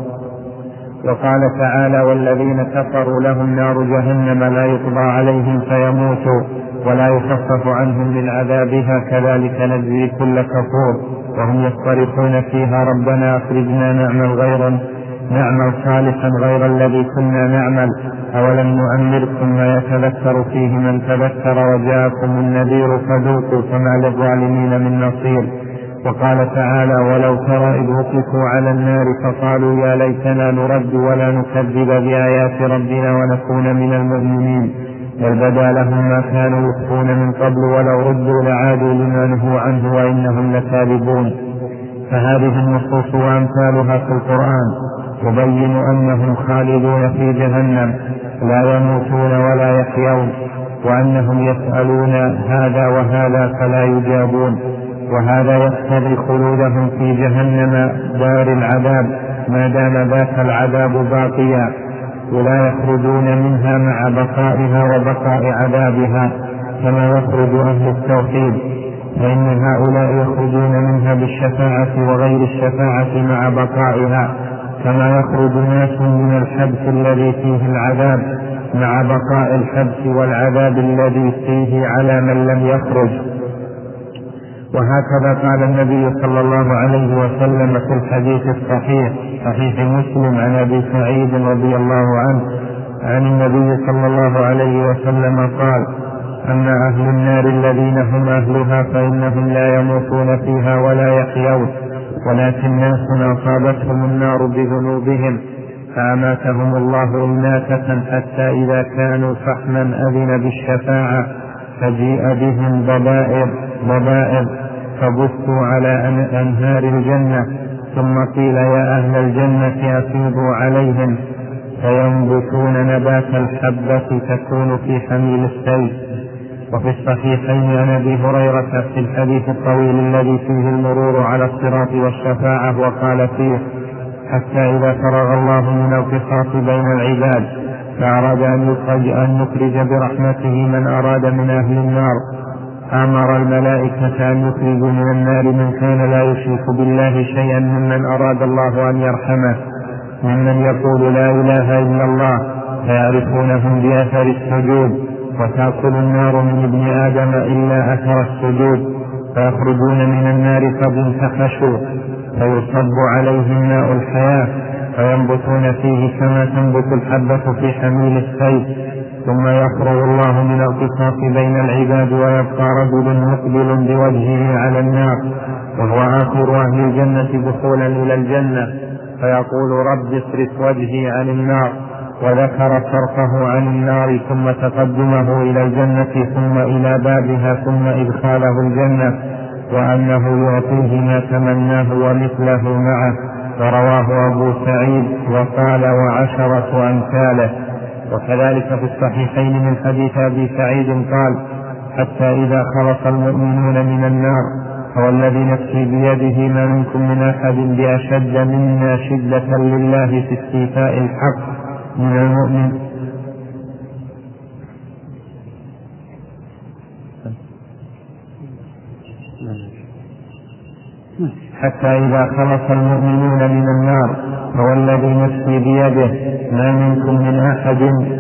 وقال تعالى والذين كفروا لهم نار جهنم لا يقضى عليهم فيموتوا ولا يخفف عنهم من عذابها كذلك نجزي كل كفور وهم يصطرخون فيها ربنا أخرجنا نعمل غير نعمل صالحا غير الذي كنا نعمل أولم نؤمركم ما يتذكر فيه من تذكر وجاءكم النذير فذوقوا فما للظالمين من نصير. وقال تعالى ولو ترى إذ وقفوا على النار فقالوا يا ليتنا نرد ولا نكذب بآيات ربنا ونكون من المؤمنين بل بدا لهم ما كانوا يخفون من قبل ولو ردوا لعادوا لما نهوا عنه وإنهم لكاذبون. فهذه النصوص وأمثالها في القرآن تبين أنهم خالدون في جهنم لا يموتون ولا يحيون وأنهم يسألون هذا وهذا فلا يجابون. وهذا يقتضي خلودهم في جهنم دار العذاب ما دام ذاك العذاب باقيا ولا يخرجون منها مع بقائها وبقاء عذابها كما يخرج أهل التوحيد فإن هؤلاء يخرجون منها بالشفاعة وغير الشفاعة مع بقائها كما يخرج ناس من الحبس الذي فيه العذاب مع بقاء الحبس والعذاب الذي فيه على من لم يخرج. وهكذا قال النبي صلى الله عليه وسلم في الحديث الصحيح صحيح مسلم عن أبي سعيد رضي الله عنه عن النبي صلى الله عليه وسلم قال أما أهل النار الذين هم أهلها فإنهم لا يموتون فيها ولا يحيون ولكن ناس أصابتهم النار بذنوبهم فأماتهم الله إماتة حتى إذا كانوا فحما أذن بالشفاعة فجيء بهم ضبائر ضبائر فبثوا على أنهار الجنة ثم قيل يا أهل الجنة أفيضوا عليهم فينبتون نبات الحبة تكون في حميل السيف. وفي الصحيحين عن أبي هريرة في الحديث الطويل الذي فيه المرور على الصراط والشفاعة وقال فيه حتى إذا فرغ الله من القصاص بين العباد فأراد أن يخرج, أن يخرج برحمته من أراد من أهل النار أمر الملائكة أن يخرجوا من النار من كان لا يشرك بالله شيئا ممن أراد الله أن يرحمه ممن يقول لا إله إلا الله فيعرفونهم بأثر السجود، وتأكل النار من ابن آدم إلا أثر السجود، فيخرجون من النار قد انتخشوا، فيصب عليهم ماء الحياة فينبتون فيه كما تنبت الحبة في حميل السيف، ثم يفرغ الله من القصاص بين العباد، ويبقى رجل مقبل بوجهه على النار وهو آخر أهل الجنة دخولا إلى الجنة، فيقول رب اصرف وجهي عن النار، وذكر صرفه عن النار ثم تقدمه إلى الجنة ثم إلى بابها ثم إدخاله الجنة، وأنه يعطيه ما تمناه ومثله معه. ورواه أبو سعيد وقال وعشرة أمثاله. وكذلك في الصحيحين من حديث أبي سعيد قال حتى إذا خلص المؤمنون من النار فوالذي نفسي بيده ما منكم من أحد بأشد منا شدة لله في استيفاء الحق من المؤمن حتى إذا خلص المؤمنون من النار فوالذي نفسي بيده ما منكم من أحد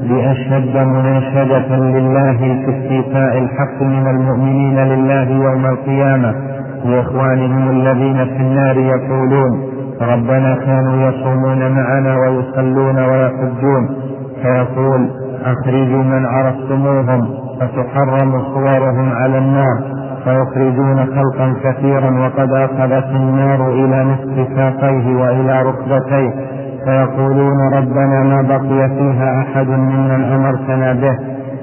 بأشد مناشدة لله في استيفاء الحق من المؤمنين لله يوم القيامة لإخوانهم الذين في النار يقولون ربنا كانوا يصومون معنا ويصلون ويحجون، فيقول أخرجوا من عرفتموهم، فتحرم صورهم على النار، فيخرجون خلقا كثيرا وقد أخذت النار إلى نصف ساقيه وإلى ركبتيه، فيقولون ربنا ما بقي فيها أحد ممن أمرتنا به،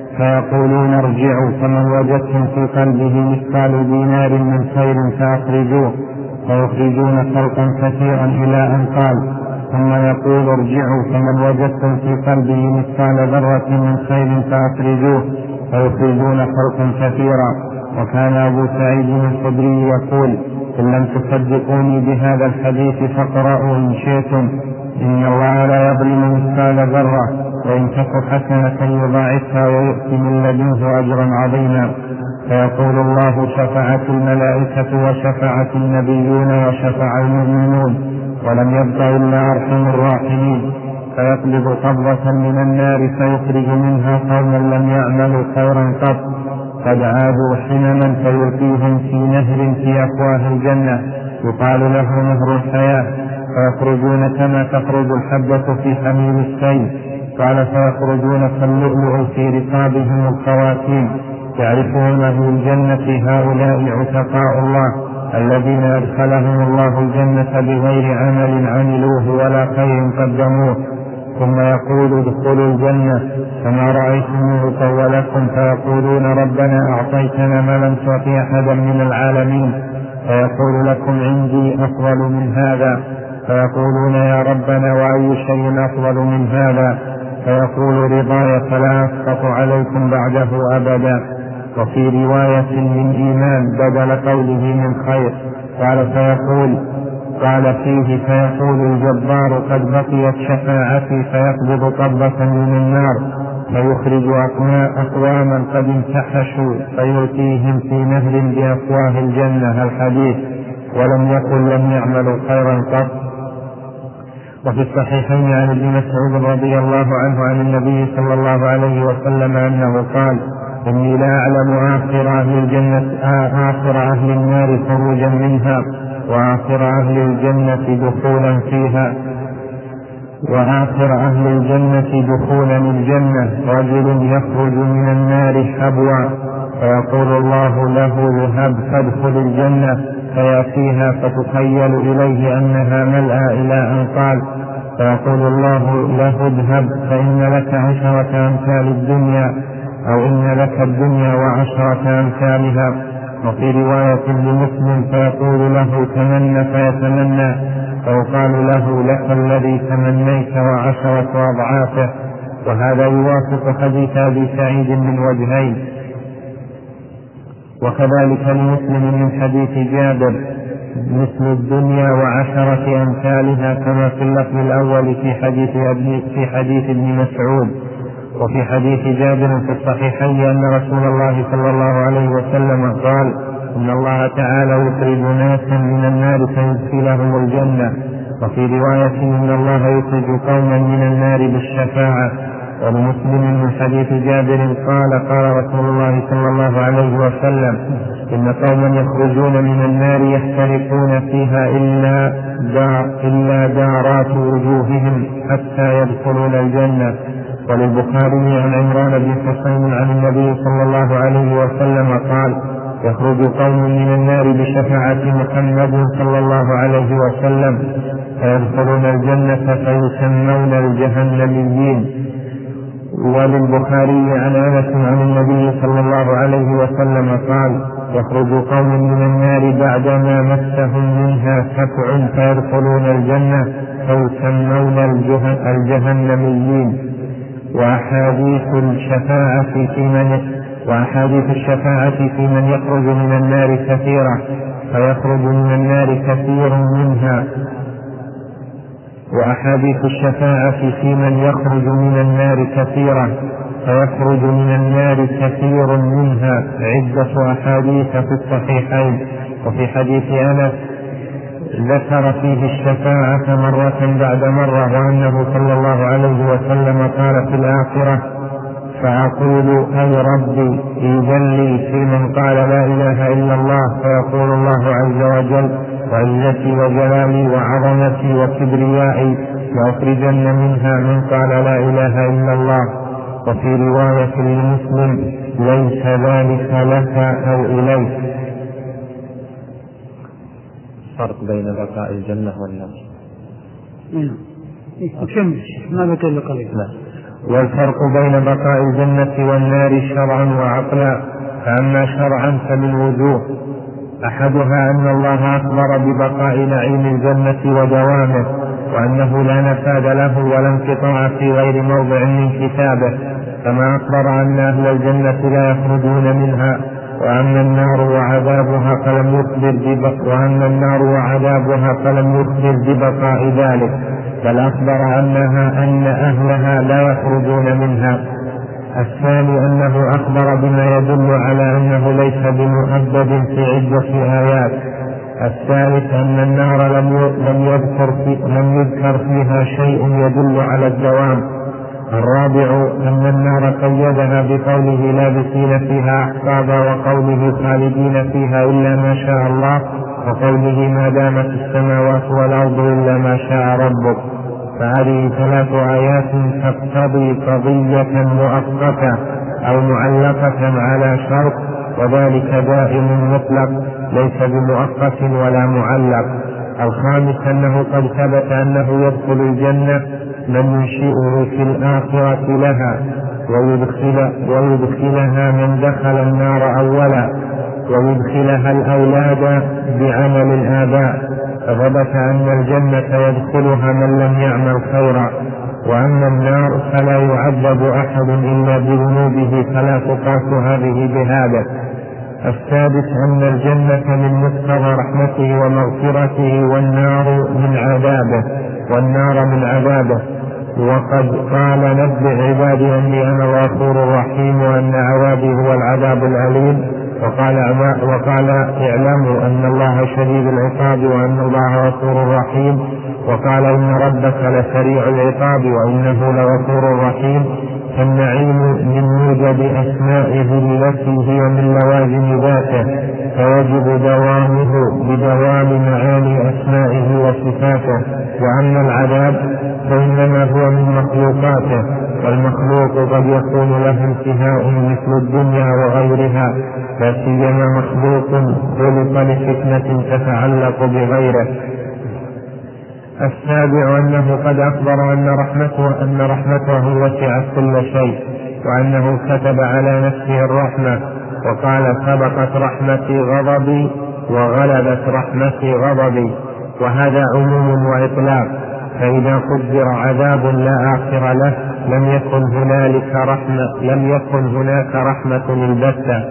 فيقولون ارجعوا فمن وجدتم في قلبه مثقال دينار من خير فأخرجوه، فيخرجون خلقا كثيرا إلى أن قال ثم يقول ارجعوا فمن وجدتم في قلبه مثقال ذرة من خير فأخرجوه، فيخرجون خلقا كثيرا. وكان أبو سعيد الخدري يقول إن لم تصدقوني بهذا الحديث فاقرأوا إن شئتم، إن الله لا يظلم مثقال ذرة وإن تك حسنة يضاعفها ويؤتي من لدنه أجرا عظيما. فيقول الله شفعت الملائكة وشفعت النبيون وشفع المؤمنون ولم يبق إلا أرحم الراحمين، فيقبض قبضة من النار فيخرج منها قوما لم يعملوا خيرا قط قد عادوا حمما فيلقيهم في نهر في أفواه الجنة يقال له نهر الحياة، فيخرجون كما تخرج الحبة في حميل السيل. قال فيخرجون كاللؤلؤ في رقابهم الخواتيم، يعرفون أهل الجنة هؤلاء عتقاء الله الذين أدخلهم الله الجنة بغير عمل عملوه ولا خير قدموه، ثم يقول ادخلوا الجنة كما رأيتموه قولكم، فيقولون ربنا أعطيتنا ما لم تعطي أحدا من العالمين، فيقول لكم عندي أفضل من هذا، فيقولون يا ربنا وأي شيء أفضل من هذا، فيقول رضاي فلا أسقط عليكم بعده أبدا. وفي رواية من إيمان بدل قوله من خير قال فيقول قال فيه فيقول الجبار قد بقيت شفاعتي، فيقبض قبضة من النار فيخرج أقواما قد انتحشوا فيؤتيهم في نهر بأفواه الجنة الحديث، ولم يكن لم يعملوا خيرا قط. وفي الصحيحين عن ابن مسعود رضي الله عنه عن النبي صلى الله عليه وسلم أنه قال إني لا أعلم آخر أهل الجنة آخر أهل النار خروجا منها وآخر أهل الجنة دخولا فيها وآخر أهل الجنة دخولا الجنة رجل يخرج من النار حبوا، فيقول الله له ذهب فادخل الجنة، فيأتيها فتخيل إليه أنها ملأى إلى أن قال فيقول الله له اذهب فإن لك عشرة أمثال الدنيا أو إن لك الدنيا وعشرة أمثالها. وفي رواية لمسلم فيقول له تمنى فيتمنى، فيقال له لك الذي تمنيت وعشرة أضعافه. وهذا يوافق حديث أبي سعيد من وجهين. وكذلك لمسلم من حديث جابر مثل الدنيا وعشرة أمثالها كما في اللفظ الأول في حديث في حديث ابن مسعود. وفي حديث جابر في الصحيحين أن رسول الله صلى الله عليه وسلم قال إن الله تعالى يخرج ناسا من النار فيدخلهم الجنة وفي رواية إن الله يخرج قوما من النار بالشفاعة. ومسلم من حديث جابر قال قال رسول الله صلى الله عليه وسلم إن قوما يخرجون من النار يحترقون فيها إلا, دار إلا دارات وجوههم حتى يدخلون الجنة. وللبخاري عن عمران بن حسين عن النبي صلى الله عليه وسلم قال يخرج قوم من النار بشفاعة محمد صلى الله عليه وسلم فيدخلون الجنة فيسمون الجهنميين. وللبخاري عن أنس عن النبي صلى الله عليه وسلم قال يخرج قوم من النار بعدما مسهم منها سفع فيدخلون الجنة فيسمون الجهنميين. وأحاديث الشفاعة في من وأحاديث الشفاعة في من يخرج من النار كثيرة فيخرج من النار كثير منها وأحاديث الشفاعة في من يخرج من النار كثيرة فيخرج من النار كثير منها عدة أحاديث في الصحيحين. وفي حديث أنس ذكر فيه الشفاعة مرة بعد مرة وأنه صلى الله عليه وسلم قال في الآخرة فأقول أي ربي إذن لي في من قال لا إله إلا الله فيقول الله عز وجل وعزتي وجلالي وعظمتي وكبريائي لأخرجن منها من قال لا إله إلا الله. وفي رواية لمسلم ليس ذلك لك أو إليك. فرق بين بقاء الجنة والنار. كم ما بقي قليل. والفرق بين بقاء الجنة والنار شرعا وعقلا. فأما شرعا فمن وجوه أحدها أن الله أخبر ببقاء نعيم الجنة ودوامه وأنه لا نفاذ له ولا انقطاع في غير موضع من كتابه كما أخبر أن أهل الجنة لا يخرجون منها. وأن النار وعذابها فلم يخبر وأن النار وعذابها فلم يخبر ببقاء ذلك بل أخبر أنها أن أهلها لا يخرجون منها. الثاني أنه أخبر بما يدل على أنه ليس بمؤبد في عدة آيات. الثالث أن النار لم يذكر, في لم يذكر فيها شيء يدل على الدوام. الرابع أن النار قيدها بقوله لابسين فيها أحقابا وقوله خالدين فيها إلا ما شاء الله وقوله ما دامت السماوات والأرض إلا ما شاء ربك. فهذه ثلاث آيات تقتضي قضية مؤقتة أو معلقة على شرط وذلك دائم مطلق ليس بمؤقت ولا معلق. الخامس أنه قد ثبت أنه يدخل الجنة من ينشئه في الآخرة لها ويدخل ويدخلها من دخل النار أولا ويدخلها الأولاد بعمل الآباء. فثبت أن الجنة يدخلها من لم يعمل خيرا وأما النار فلا يعذب أحد إلا بذنوبه فلا تقاس هذه بهذا. السادس أن الجنة من مقتضى رحمته ومغفرته والنار من عذابه والنار من عذابه. وقد قال نبئ عبادي أني أنا الغفور الرحيم وأن عذابي هو العذاب الأليم. وقال, وقال اعلموا أن الله شديد العقاب وأن الله غفور رحيم. وقال إن ربك لسريع العقاب وإنه لغفور رحيم. فالنعيم من موجب أسمائه التي هي من لوازم ذاته فيجب دوامه بدوام معاني أسمائه وصفاته. وأما العذاب فإنما هو من مخلوقاته والمخلوق قد يكون له انتهاء مثل الدنيا وغيرها لا سيما مخلوق خلق لحكمة تتعلق بغيره. السابع أنه قد أخبر أن رحمته, أن رحمته وسعت كل شيء وأنه كتب على نفسه الرحمة وقال سبقت رحمتي غضبي وغلبت رحمتي غضبي. وهذا عموم وإطلاق فإذا قدر عذاب لا آخر له لم يكن هنالك رحمة لم يكن هناك رحمة البتة.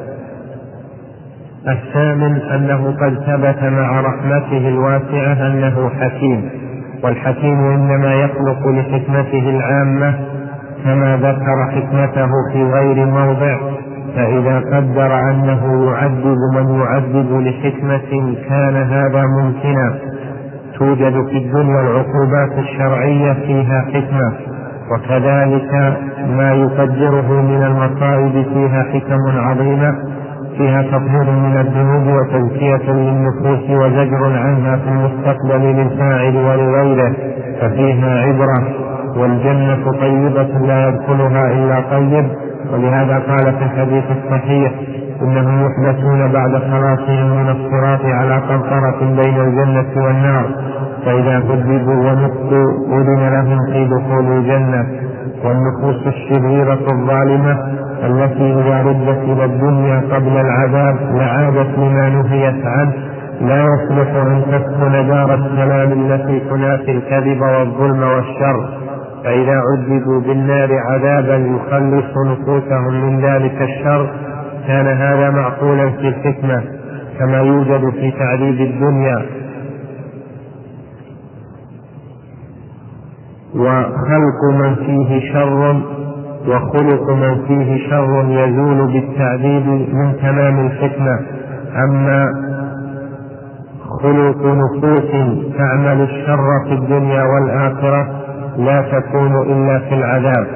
الثامن أنه قد ثبت مع رحمته الواسعة أنه حكيم والحكيم إنما يخلق لحكمته العامة كما ذكر حكمته في غير موضع. فإذا قدر أنه يعذب من يعذب لحكمة كان هذا ممكنا توجد في الدنيا العقوبات الشرعية فيها حكمة، وكذلك ما يقدره من المصائب فيها حكم عظيمة، فيها تطهير من الذنوب وتزكية للنفوس وزجر عنها في المستقبل للفاعل ولغيره، ففيها عبرة. والجنة طيبة لا يدخلها إلا طيب، ولهذا قال في الحديث الصحيح: إنهم يحدثون بعد خلاصهم من الصراط على قنطرة بين الجنة والنار، فإذا كذبوا ونقوا أذن لهم في دخول الجنة. والنفوس الشريرة الظالمة التي إذا ردت إلى الدنيا قبل العذاب لعادت لما نهيت عنه لا يصلح أن تسكن دار السلام التي تنافي الكذب والظلم والشر، فإذا عذبوا بالنار عذابا يخلص نفوسهم من ذلك الشر كان هذا معقولا في الحكمة، كما يوجد في تعذيب الدنيا. وخلق من فيه شر وخلق من فيه شر يزول بالتعذيب من تمام الحكمة. أما خلق نفوس تعمل الشر في الدنيا والآخرة لا تكون إلا في العذاب.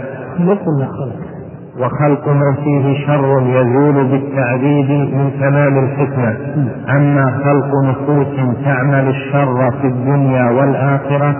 وخلق من فيه شر يزول بالتعذيب من تمام الحكمة. أما خلق نفوس تعمل الشر في الدنيا والآخرة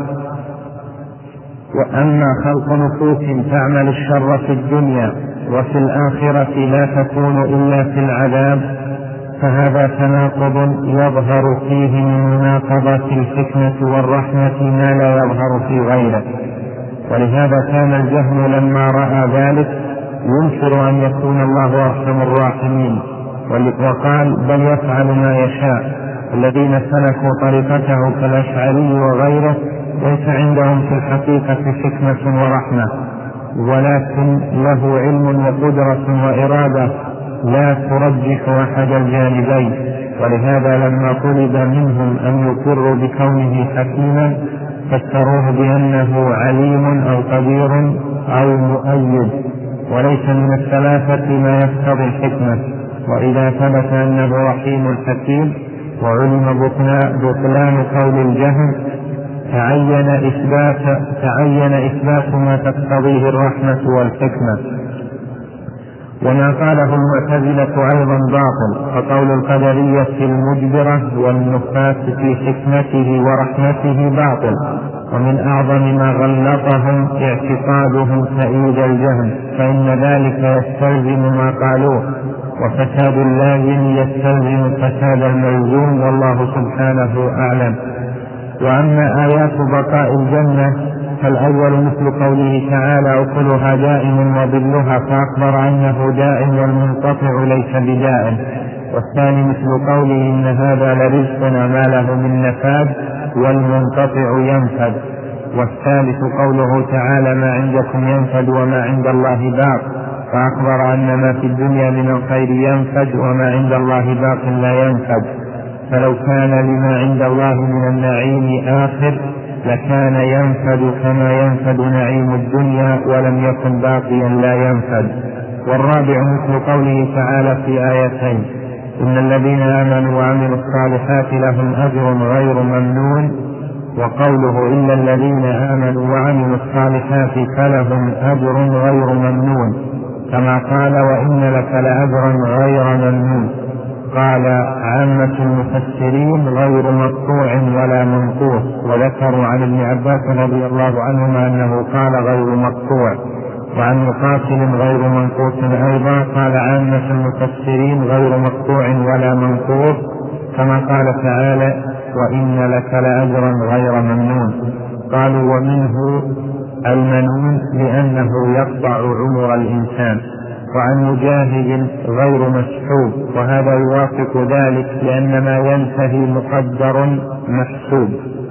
وأما خلق نفوس تعمل الشر في الدنيا وفي الآخرة لا تكون إلا في العذاب، فهذا تناقض يظهر فيه من مناقضة الحكمة والرحمة ما لا يظهر في غيره. ولهذا كان الجهم لما رأى ذلك ينكر أن يكون الله أرحم الراحمين، وقال: بل يفعل ما يشاء. الذين سلكوا طريقته كالأشعري وغيره ليس عندهم في الحقيقة حكمة ورحمة، ولكن له علم وقدرة وإرادة لا ترجح أحد الجانبين. ولهذا لما طلب منهم أن يقروا بكونه حكيما فسروه بأنه عليم أو قدير أو مؤيد، وليس من الثلاثة ما يقتضي الحكمة. وإذا ثبت أنه رحيم حكيم وعلم بطلان قول الجهم تعين إثبات, تعين إثبات ما تقتضيه الرحمة والحكمة. وما قاله المعتزلة أيضا باطل، فقول القدرية المجبرة والنفاة في حكمته ورحمته باطل. ومن أعظم ما غلطهم اعتقادهم تأييد الجهم، فإن ذلك يستلزم ما قالوه، وفساد اللازم يستلزم فساد الملزوم، والله سبحانه أعلم. وأما آيات بقاء الجنة فالأول مثل قوله تعالى: أكلها دائم وظلها، فأخبر أنه دائم والمنقطع ليس بدائم. والثاني مثل قوله: إن هذا لرزقنا ما له من نفاد والمنقطع ينفد. والثالث قوله تعالى: ما عندكم ينفد وما عند الله باق، فأخبر أن ما في الدنيا من الخير ينفد وما عند الله باق لا ينفد. فلو كان لما عند الله من النعيم آخر لكان ينفد كما ينفد نعيم الدنيا، ولم يكن باقيا لا ينفد. والرابع مثل قوله تعالى في آيتين: إن الذين آمنوا وعملوا الصالحات لهم أجر غير ممنون، وقوله: إلا الذين آمنوا وعملوا الصالحات فلهم أجر غير ممنون، كما قال: وإن لك لأجرا غير ممنون. قال عامة المفسرين: غير مقطوع ولا منقوص. وذكروا عن ابن عباس رضي الله عنهما أنه قال غير مقطوع، وعن مقاتل غير منقوص أيضا قال عامة المفسرين غير مقطوع ولا منقوص، كما قال تعالى: وإن لك لأجرا غير ممنون. قالوا ومنه المنون لأنه يقطع عمر الإنسان. وعن مجاهد غير مسحوب، وهذا يوافق ذلك لأن ما ينتهي مقدر محسوب.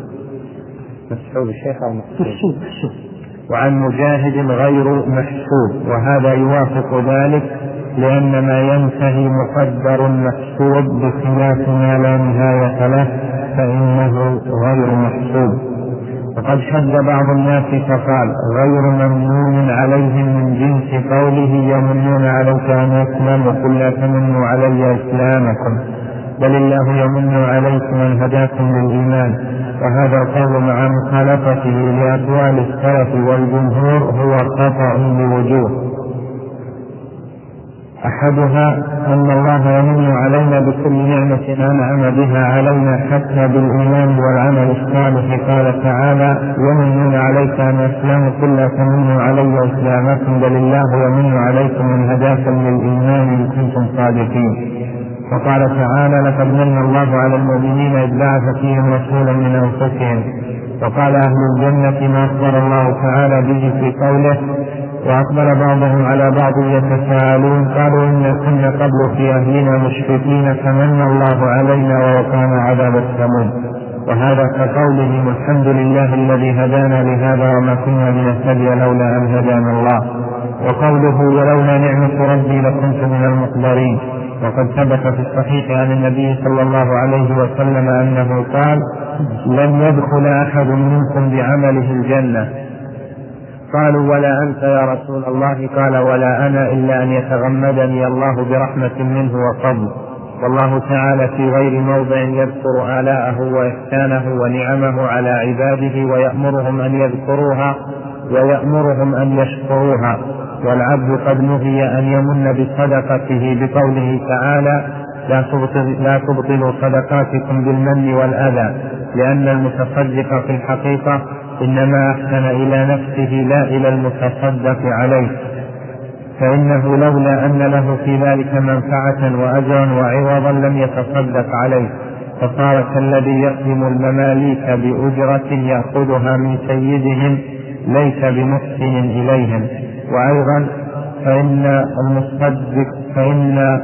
مسحوب الشيخ أو محسوب؟ وعن مجاهد غير محسوب، وهذا يوافق ذلك لأن ما ينتهي مقدر محسوب، بخلاف ما لا نهاية له فإنه غير محسوب. وقد شد بعض الناس فقال: غير ممنون عليهم من جنس قوله: يمنون عليك أن يسلموا، قل لا تمنوا علي إسلامكم، بل الله يمن عليكم أن هداكم للإيمان. وهذا القول مع مخالفته لأقوال السلف والجمهور هو خطأ بوجوه. أحدها أن الله يمن علينا بكل نعمة أنعم بها علينا حتى بالإيمان والعمل الصالح. قال تعالى: يمنون عليك أن أسلموا قل لا تمنوا علي إسلامكم بل الله يمن عليكم أن هداكم للإيمان إن كنتم صادقين. وقال تعالى: لقد من الله على المؤمنين إذ بعث فيهم رسولا من أنفسهم. وقال أهل الجنة ما أخبر الله تعالى به في قوله: وأقبل بعضهم على بعض يتساءلون قالوا إنا كنا قبل في أهلنا مشركين فمن الله علينا ووقانا عذاب السموم. وهذا كقولهم: الحمد لله الذي هدانا لهذا وما كنا لنهتدي لولا أن هدانا الله. وقوله: ولولا نعمة ربي لكنت من المحضرين. وقد ثبت في الصحيح عن النبي صلى الله عليه وسلم أنه قال: لن يدخل أحد منكم بعمله الجنة. قالوا: ولا أنت يا رسول الله؟ قال: ولا أنا إلا أن يتغمدني الله برحمة منه وفضل. والله تعالى في غير موضع يذكر آلاءه وإحسانه ونعمه على عباده ويأمرهم أن يذكروها ويأمرهم أن يشكروها، والعبد قد نهي أن يمن بصدقته بقوله تعالى: لا تبطل لا تبطلوا صدقاتكم بالمن والأذى، لأن المتصدق في الحقيقة إنما أحسن إلى نفسه لا إلى المتصدق عليه، فإنه لولا أن له في ذلك منفعة وأجرا وعوضا لم يتصدق عليه، فصار كالذي يخدم المماليك بأجرة يأخذها من سيدهم ليس بمحسن إليهم. وأيضا فإن المصدق فإن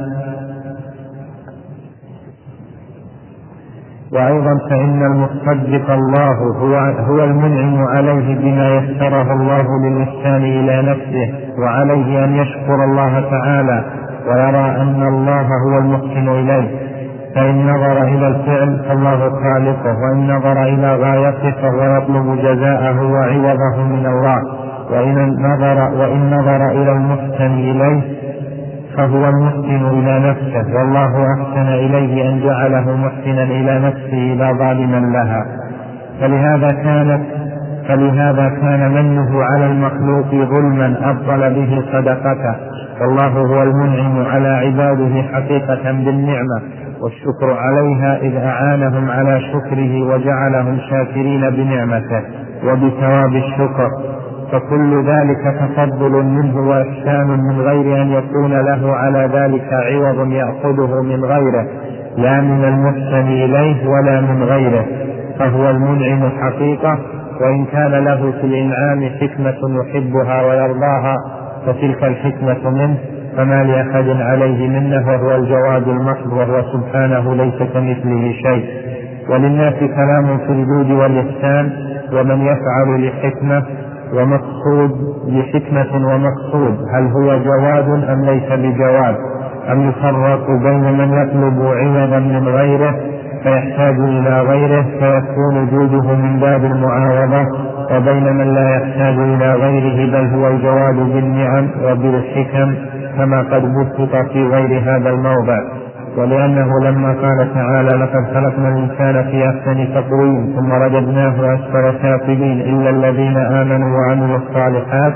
وأيضا فإن المصدق الله هو, هو المنعم عليه بما يسره الله للإحسان إلى نفسه، وعليه أن يشكر الله تعالى ويرى أن الله هو المحسن إليه. فإن نظر إلى الفعل فالله خالقه، وإن نظر إلى غايته فهو يطلب جزاءه وعوضه من الله، وإن نظر, وإن نظر إلى المحسن إليه فهو المحسن إلى نفسه، والله أحسن إليه أن جعله محسنا إلى نفسه لا ظالما لها. فلهذا كانت فلهذا كان منه على المخلوق ظلما أبطل به صدقته، والله هو المنعم على عباده حقيقة بالنعمة، والشكر عليها إذ أعانهم على شكره وجعلهم شاكرين بنعمته وبثواب الشكر. فكل ذلك تفضل منه وإحسان من غير أن يكون له على ذلك عوض يأخذه من غيره، لا من المحسن إليه ولا من غيره، فهو المنعم حقيقة. وإن كان له في الإنعام حكمة يحبها ويرضاها فتلك الحكمة منه، فما لأحد عليه منه، وهو الجواد المحض، وهو سبحانه ليس كمثله شيء. وللناس كلام في الجود والإحسان، ومن يفعل لحكمة ومقصود لحكمة ومقصود، هل هو جواد أم ليس بجواد؟ أم يفرق بين من يطلب عوضا من غيره فيحتاج إلى غيره فيكون جوده من باب المعاوضة، وبين من لا يحتاج إلى غيره بل هو الجواد بالنعم وبالحكم، كما قد بسط في غير هذا الموضع. ولأنه لما قال تعالى: لقد خلقنا الإنسان في أحسن تقويم ثم رددناه أسفل سافلين إلا الذين آمنوا وعملوا الصالحات،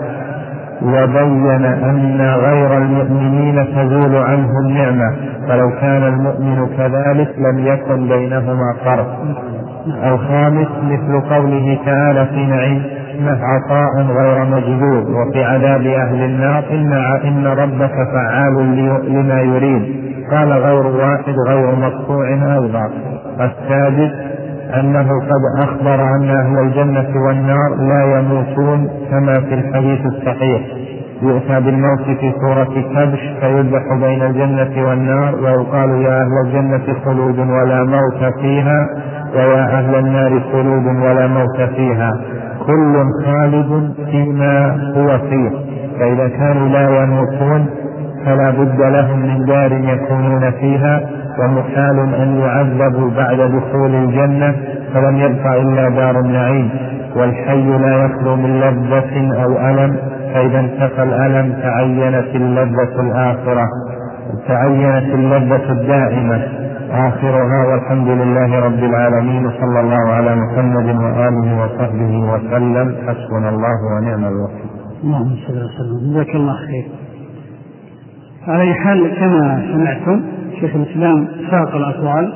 وبين أن غير المؤمنين تزول عنه النعمة، فلو كان المؤمن كذلك لم يكن بينهما فرق. الخامس مثل قوله تعالى في نعيم عطاء غير مجذوب، وفي عذاب أهل النار إن ربك فعال لما يريد. قال غير واحد غير مقطوع أيضا. السادس أنه قد أخبر أن أهل الجنة والنار لا يموتون كما في الحديث الصحيح: يؤتى بالموت في صورة كبش فيذبح بين الجنة والنار، ويقال: يا أهل الجنة خلود ولا موت فيها، ويا أهل النار خلود ولا موت فيها، كل خالد فيما هو فيه. فإذا كانوا لا يموتون فلا بد لهم من دار يكونون فيها، ومحال أن يعذبوا بعد دخول الجنة، فلم يبق إلا دار النعيم. والحي لا يخلو من لذة أو ألم، فإذا انتقى الألم تعينت اللذة الآخرة تعينت اللذة الدائمة. آخرها والحمد لله رب العالمين، وصلى الله على محمد وآله وصحبه وسلم. حسبنا الله ونعم الوكيل. اللهم صل وسلم. جزاك الله خير. على أي حال كما سمعتم شيخ الإسلام ساق الأقوال،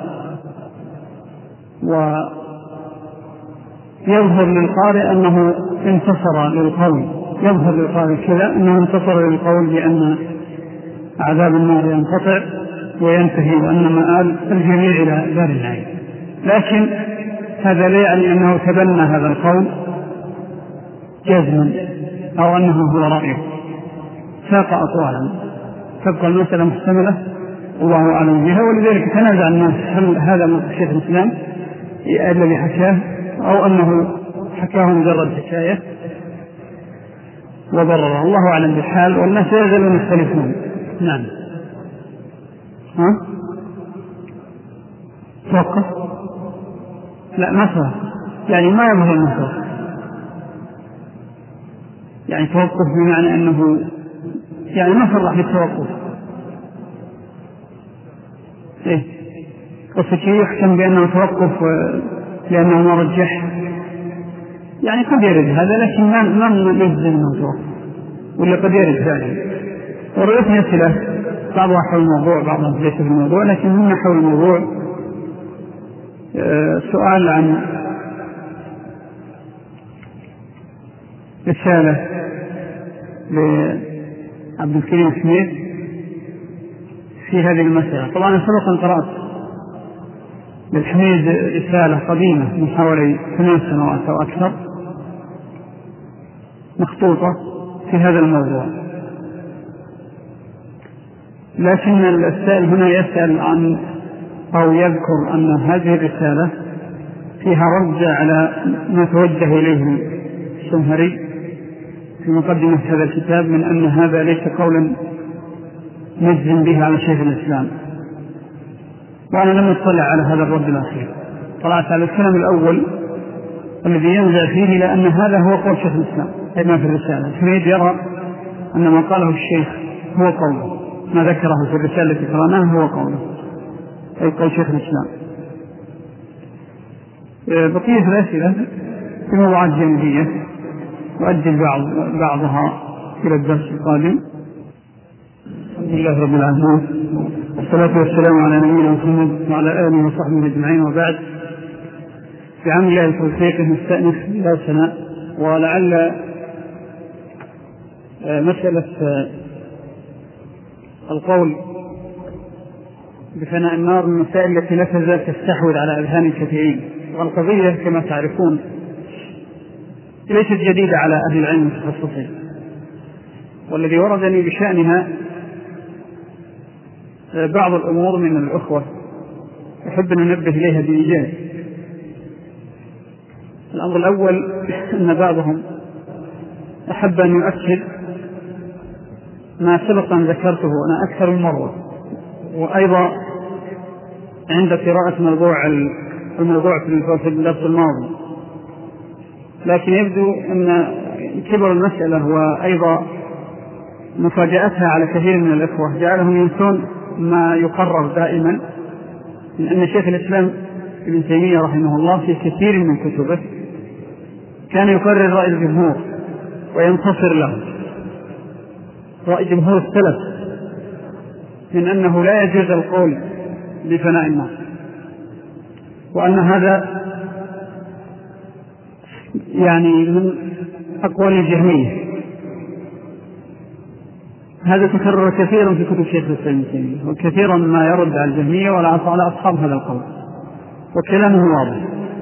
ويظهر للقارئ أنه انتصر للقول، يظهر للقارئ كذا أنه انتصر للقول بأن عذاب النار ينقطع وينتهي وأن مآل الجميع إلى دار النعيم، لكن هذا لا يعني أنه تبنى هذا القول جزما أو أنه هو رأيه، ساق أقوالا تبقى المسألة محتملة الله أعلم بها. ولذلك تنازع الناس هل هذا شيخ الإسلام الذي حكاه أو أنه حكاه مجرد حكاية وضرره، الله أعلم بالحال، والناس يزالون يختلفون. نعم. ها؟ توقف؟ لا ما توقف، يعني ما يظهر المنكر، يعني توقف بمعنى أنه يعني ما صرح بالتوقف. إيه؟ قصة يحكم بأنه توقف لأنه ما رجح، يعني قد يرد هذا، لكن ما ما يجزم أنه توقف، ولا قد يرد ذلك. ورأيتني أسئلة بعضها حول الموضوع بعضها ليس في الموضوع، لكن هنا حول الموضوع. أه سؤال عن رسالة لعبد الكريم حميد في هذه المسألة. طبعا سبقا قرأت للحميد رسالة قديمة من حوالي ثمان سنوات أو أكثر مخطوطة في هذا الموضوع، لكن السائل هنا يسأل عن أو يذكر أن هذه الرسالة فيها رد على ما توجه إليه الشمهري في مقدمة هذا الكتاب من أن هذا ليس قولا نجزم به على شيخ الإسلام. وأنا لم أطلع على هذا الرد الأخير، طلعت على الكلام الأول الذي ينزع فيه لأن هذا هو قول شيخ الإسلام أي ما في الرسالة. حميد يرى أن ما قاله الشيخ هو قوله، ما ذكره في الرسالة التي قرأناها هو قوله أي قول شيخ الإسلام. بقية الأسئلة في موضوعات جانبية وأجل بعض بعضها إلى الدرس القادم. الحمد لله رب العالمين، والصلاة والسلام على نبينا محمد وعلى آله وصحبه أجمعين، وبعد. بعمل الله التوفيق نستأنف درسنا، ولعل مسألة القول بفناء النار من المسائل التي لا تزال تستحوذ على أذهان الكثيرين، والقضية كما تعرفون ليست جديدة على أهل العلم المتخصصين، والذي وردني بشأنها بعض الأمور من الأخوة أحب أن ننبه إليها بإيجاز. الأمر الأول أن بعضهم أحب أن يؤكد ما سبقا ذكرته أنا أكثر من مرة، وأيضا عند قراءة موضوع الموضوع في الدرس الماضي، لكن يبدو أن كبر المسألة وأيضا مفاجأتها على كثير من الإخوة جعلهم ينسون ما يقرر دائما من أن شيخ الإسلام ابن تيمية رحمه الله في كثير من كتبه كان يقرر رأي الجمهور وينتصر له، رأي جمهور السلف من أنه لا يجوز القول بفناء النار، وأن هذا يعني من أقوال الجهمية. هذا تكرر كثيرا في كتب شيخ الإسلام ابن تيمية، وكثيرا ما يرد على الجهمية ولا على أصحاب هذا القول، وكلامه واضح.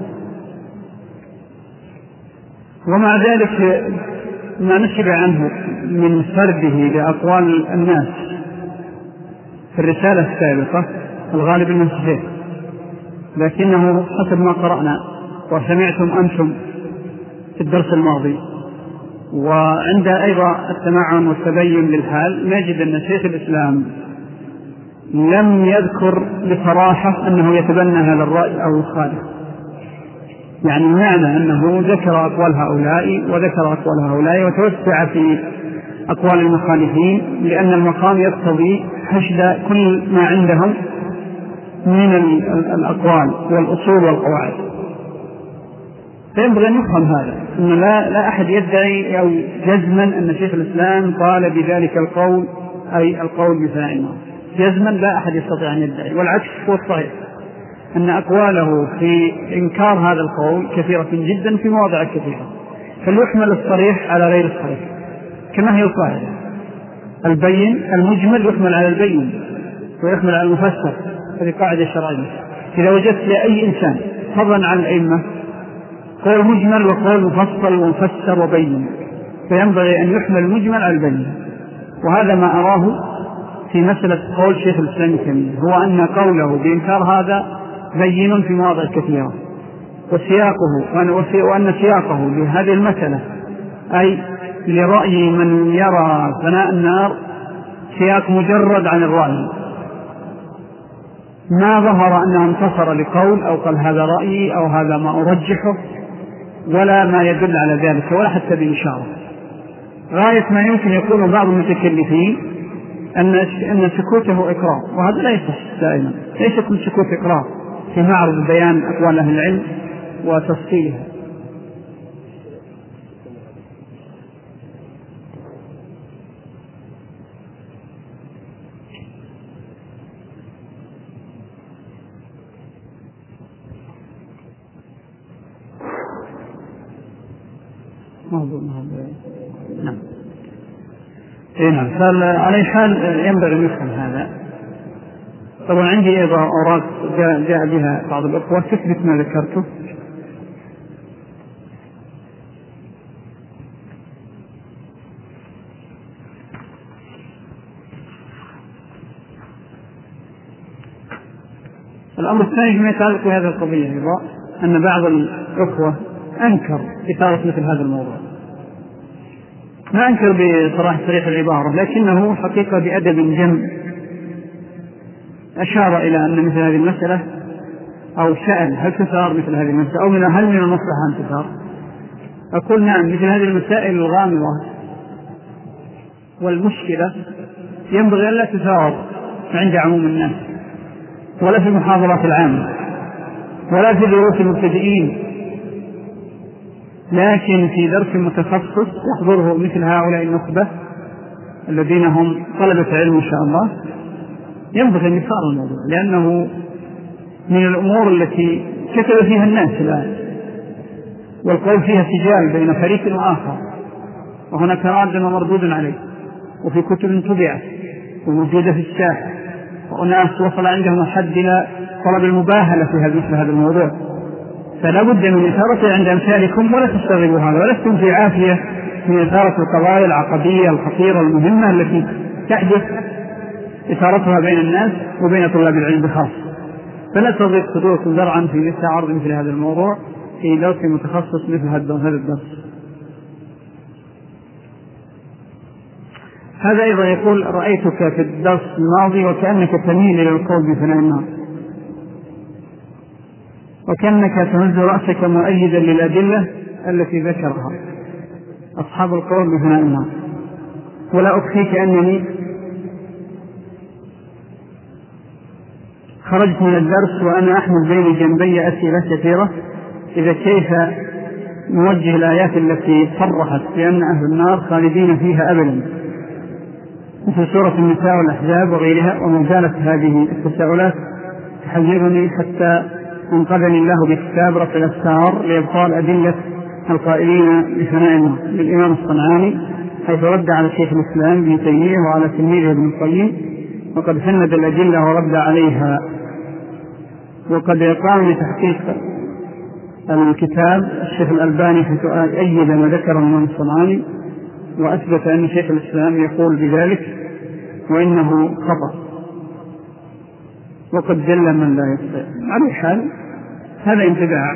ومع ذلك ما نشبع عنه من سرده لأقوال الناس في الرسالة السابقة الغالب أنه صحيح، لكنه حسب ما قرأنا وسمعتم أنتم في الدرس الماضي وعند أيضا التمعن والتبين للحال نجد أن شيخ الإسلام لم يذكر بصراحة أنه يتبنى هذا الرأي أو يخالف، يعني معنى أنه ذكر أقوال هؤلاء وذكر أقوال هؤلاء وتوسع في أقوال المخالفين، لأن المقام يقتضي حشد كل ما عندهم من الأقوال والأصول والقواعد. فينبغي أن يفهم هذا، أن لا, لا أحد يدعي أو جزما أن شيخ الإسلام قال بذلك القول أي القول بفناء النار جزما، لا أحد يستطيع أن يدعي، والعكس هو الصحيح أن أقواله في إنكار هذا القول كثيرة جدا في مواضع كثيرة، فليحمل الصريح على غير الصريح كما هي القاعدة. البين المجمل يحمل على البين ويحمل على المفسر، هذه قاعدة شرعية. إذا وجدت لأي إنسان فضلا عن الأئمة قول مجمل وقول مفصل ومفسر وبين، فينبغي أن يحمل المجمل على البين. وهذا ما أراه في مسألة قول شيخ الإسلام تيمية، هو أن قوله بإنكار هذا بين في مواضع كثيرة، وسياقه وأن سياقه لهذه المسألة أي لرأي من يرى فناء النار سياق مجرد عن الرأي، ما ظهر أنه انتصر لقول أو قال هذا رأيي أو هذا ما أرجحه، ولا ما يدل على ذلك، ولا حتى بإشارة. غاية ما يمكن يقول بعض المتكلفين أن أن سكوته إقرار، وهذا لا يصح دائما، ليس كل سكوت إقرار في معرض بيان أقوال أهل العلم وتفصيلها. نعم. نعم. فعلى حال ينبغي أن يفهم هذا. طبعا عندي أيضا أوراق جاء بها بعض الأخوة تثبت ما ذكرته. الأمر الثاني فيما يتعلق بهذه القضية أيضا أن بعض الأخوة أنكر إثارة مثل هذا الموضوع، ما أنكر بصراحة صريح العبارة، لكنه حقيقة بأدب جم أشار إلى أن مثل هذه المسألة أو سأل هل تثار مثل هذه المسألة أو من هل من المصلحة أن تثار. أقول نعم، مثل هذه المسائل الغامضة والمشكلة ينبغي أن لا تثار عند عموم الناس، ولا في المحاضرات العامة، ولا في دروس المبتدئين، لكن في درس متخصص يحضره مثل هؤلاء النخبة الذين هم طلبة علم إن شاء الله، ينبغي أن يثار الموضوع، لأنه من الأمور التي كتب فيها الناس الآن، والقول فيها سجال بين فريق وآخر، وهناك راد ومردود عليه، وفي كتب تبعت وموجودة في الساحة، وناس وصل عندهم حد إلى طلب المباهلة في هذا مثل هذا الموضوع. فلا بد من إثارته عند أمثالكم، ولا تستغربوا هذا، ولستم في عافية من إثارة القضايا العقدية الخطيرة المهمة التي تحدث إثارتها بين الناس وبين طلاب العلم بخاصة. فلا تضيق صدوركم ذرعا في مثل عرض مثل هذا الموضوع في درس متخصص مثل هذا الدرس. هذا أيضا يقول رأيتك في الدرس الماضي وكأنك تميل إلى القول بفناء النار، وكأنك تهز رأسك مؤيدا للأدلة التي ذكرها أصحاب القول بفناء النار. ولا أخفيك أنني خرجت من الدرس وأنا أحمل بين جنبي أسئلة كثيرة، إذا كيف نوجه الآيات التي صرحت بأن أهل النار خالدين فيها أبدا، مثل سورة النساء والأحزاب وغيرها. وما زالت هذه التساؤلات تحذرني حتى انقذني الله بكتاب رفع الأستار لإبطال أدلة القائلين بفناء النار للإمام الصنعاني، حيث رد على شيخ الإسلام ابن تيمية وعلى تلميذه ابن القيم، وقد فند الأدلة ورد عليها. وقد قام بتحقيق الكتاب الشيخ الألباني حيث أيد ما ذكر الإمام الصنعاني، وأثبت أن شيخ الإسلام يقول بذلك وإنه خطأ، وقد جل من لا يستطيع. على حال هذا انتباع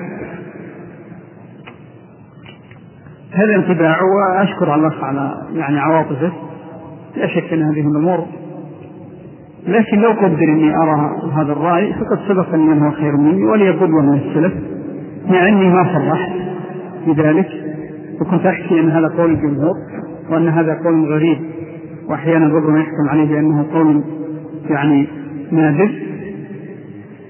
هذا انتباع وأشكر الله على يعني عواطفه، لا شك أن هذه الأمور، لكن لو قدر أني أرى هذا الرأي فقد سبقني من هو خير مني ولي قدوة من السلف، مع أني ما صرحت بذلك، وكنت أحكي أن هذا قول الجمهور وأن هذا قول غريب، وأحيانا بعضهم يحكم عليه بأنه قول يعني نادر،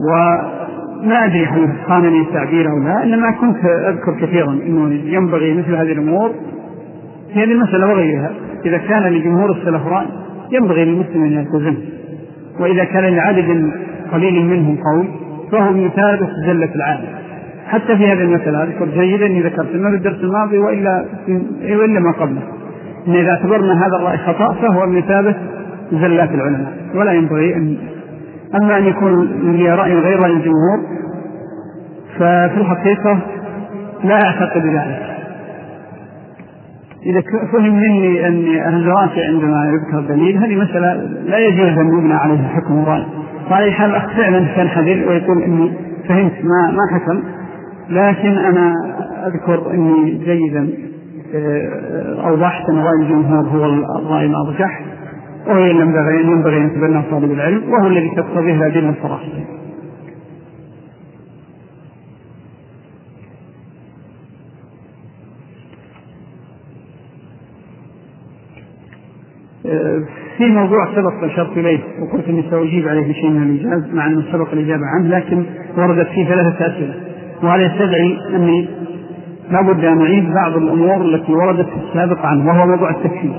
وما أدري هل خانني التعبير أو لا، إنما كنت أذكر كثيرا أنه ينبغي مثل هذه الأمور في هذه المسألة وغيرها، إذا كان لجمهور السلف رأي ينبغي للمسلم أن يلتزم، وإذا كان لعدد قليل منهم قول فهو يتابع زلة العالم. حتى في هذه المسألة أذكر جيدا أني ذكرت ما في الدرس الماضي وإلا, وإلا ما قبله، إن إذا اعتبرنا هذا الرأي خطأ فهو مثابة زلات العلماء، ولا ينبغي أن أما أن يكون لي رأي غير رأي الجمهور ففي الحقيقة لا أعتقد ذلك. إذا فهم مني أن أهل راسي عندما يذكر دليل هذه مسألة لا يجوز أن يبنى عليها حكم الرأي، وعلى حال أخ فعلا كان حذر ويقول إني فهمت ما ما حكم، لكن أنا أذكر إني جيدا أوضحت أن رأي الجمهور هو الرأي الأرجح، وهو ينبغي ينبغي أن يتبنى طالب العلم، وهو الذي تقتضيه الأدلة الصراحة. في موضوع سبق أشرت إليه وقلت أني سأجيب عليه بشيء من الإيجاز، مع أنه سبق الإجابة عنه، لكن وردت فيه ثلاثة أسئلة، وهذا يستدعي أني لابد أن أعيد بعض الأمور التي وردت في السابق عنه، وهو موضوع التكفير.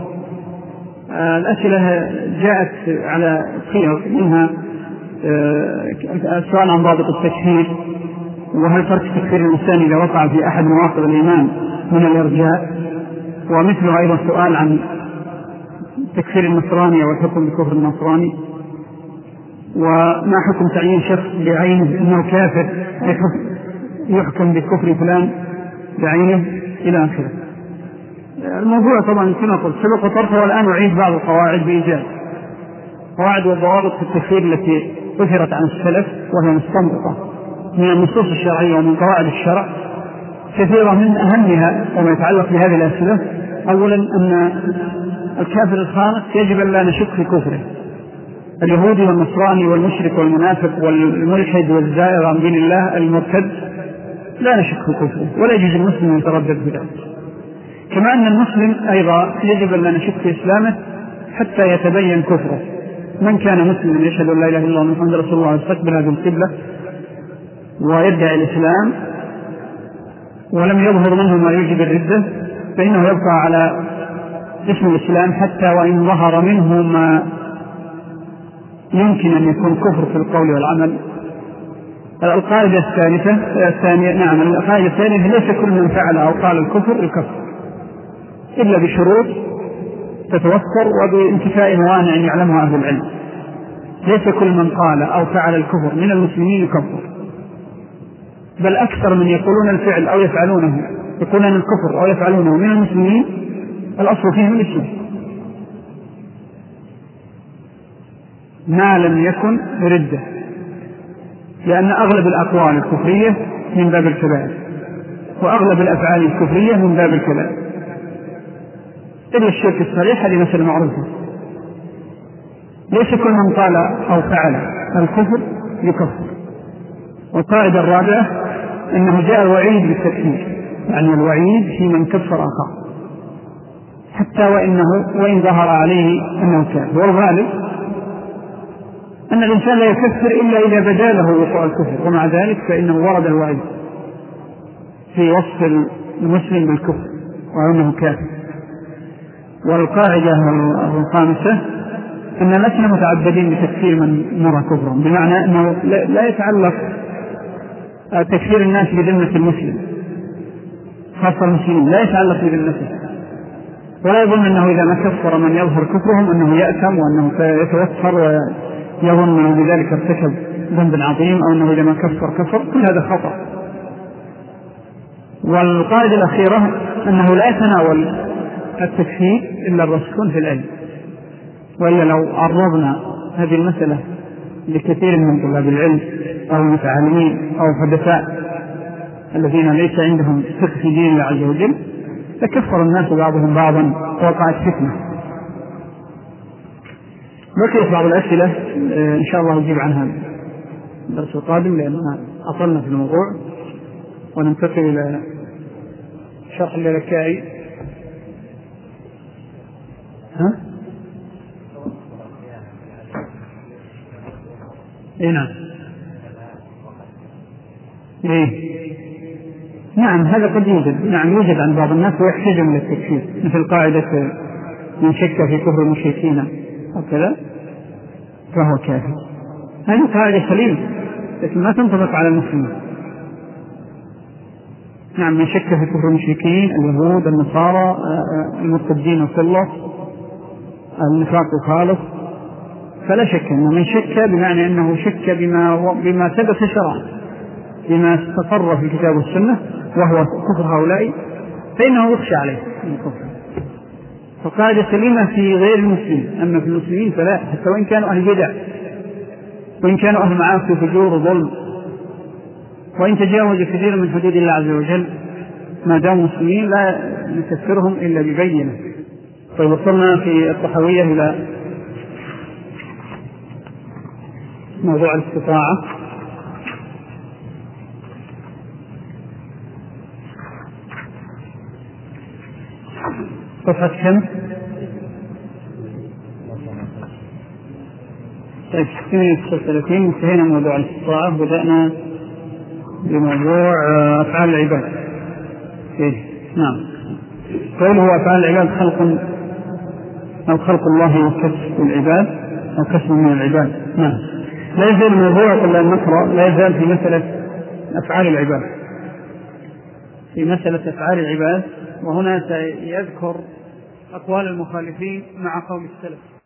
الأسئلة جاءت على صيغ، منها السؤال عن ضابط التكفير، وهل ترك تكفير الإنسان إذا وقع في أحد مواقف الإيمان من الإرجاء، ومثله أيضا سؤال عن تكفير النصراني والحكم بكفر النصراني، وما حكم تعيين شخص بعينه أنه كافر يحكم بكفر فلان بعينه إلى آخره. الموضوع طبعا كما قلت سبق وطرحه، والآن أعيد بعض القواعد بإيجاز، قواعد والضوابط في التكفير التي أثرت عن السلف وهي مستنبطة من النصوص الشرعية ومن قواعد الشرع كثيرة. من أهمها وما يتعلق بهذه الأسئلة أولا أن الكافر الخالص يجب أن لا نشك في كفره، اليهودي والنصراني والمشرك والمنافق والملحد والزائر عن دين الله المرتد لا نشك في كفره، ولا يجوز المسلم أن يتردد في ذلك. كما أن المسلم أيضا يجب أن لا نشك في إسلامه حتى يتبين كفره. من كان مسلما يشهد أن لا إله إلا الله محمد رسول الله يستقبل هذه القبلة ويدعي الإسلام ولم يظهر منه ما يوجب الردة فإنه يبقى على اسم الإسلام حتى وإن ظهر منه ما يمكن أن يكون كفر في القول والعمل. القاعدة الثالثة الثانية نعم القاعدة الثانية ليس كل من فعل أو قال الكفر يكفر إلا بشروط تتوفر وبانتفاء موانع يعلمها أهل العلم. ليس كل من قال أو فعل الكفر من المسلمين يكفر، بل أكثر من يقولون الفعل أو يفعلونه يقولون الكفر أو يفعلونه من المسلمين الأصل فيهم الإسلام ما لم يكن ردة، لأن أغلب الأقوال الكفرية من باب الكبائر وأغلب الأفعال الكفرية من باب الكبائر إلا الشرك الصريح، هذه مسألة معروفة. ليس كل من قال أو فعل الكفر يكفر. والقاعدة الرابعة أنه جاء وعيد بالتكفير، يعني الوعيد في من كفر آخر حتى وإنه وإن ظهر عليه أنه كافر. والغالب أن الإنسان لا يكفر إلا إذا بدا له وقوع الكفر، ومع ذلك فإنه ورد الوعيد في وصف المسلم بالكفر وأنه كافر. والقاعدة الخامسة أن لسنا متعبدين بتكفير من نرى كفرا، بمعنى أنه لا يتعلق تكفير الناس بذمة المسلم خاصة المسلمين، لا يتعلق بذمته، ولا يظن أنه إذا ما كفر من يظهر كفرهم أنه يأثم وأنه يتوفر ويظن أنه بذلك ارتكب ذنب عظيم أو أنه إذا ما كفر كفر. كل هذا خطأ. والقاعدة الأخيرة أنه لا يتناول التكفير إلا الراسخون في العلم، وإلا لو عرضنا هذه المسألة لكثير من طلاب العلم أو المتعلمين أو الحدثاء الذين ليس عندهم فقه في دين الله عز وجل تكفر الناس بعضهم بعضا ووقعت فتنة. بقيت بعض الأسئلة إن شاء الله نجيب عنها الدرس القادم لأننا أطلنا في الموضوع، وننتقل إلى شرح اللالكائي. ها؟ إيه نعم. ليه؟ نعم هذا قد يوجد، نعم يوجد عند بعض الناس ويحتاجهم للتكفير، مثل قاعدة من شك في كفر المشركين وكذا فهو كافر. هذه قاعدة سليمة لكن ما تنطبق على المسلمين. نعم من شك في كفر المشركين اليهود النصارى المرتدين الكلة النفاق الخالص فلا شك أنه من شك بمعنى أنه شك بما, بما ثبت شرعا بما استقر في الكتاب والسنة وهو كفر هؤلاء فإنه يخشى عليه الكفر. فقاعدة سليمة في غير المسلمين، أما في المسلمين فلا، حتى وإن كانوا أهل بدع وإن كانوا أهل معاصي وفجور وظلم وإن تجاوزوا كثيرا من حدود الله عز وجل ما داموا مسلمين لا نكفرهم إلا ببينة. طيب وصلنا في الطحاوية إلى موضوع الاستطاعة. صفحة كم؟ طيب ستين وثلاثين انتهينا موضوع الاستطاعة، بدأنا بموضوع أفعال العباد. إيه؟ نعم. قوله أفعال العباد خلق أو خلق الله وكسب العباد أو كسب من العباد. نعم. لا يزال الموضوع قبل أن نقرأ لا يزال في مسألة أفعال العباد في مسألة أفعال العباد، وهنا سيذكر أقوال المخالفين مع قول السلف.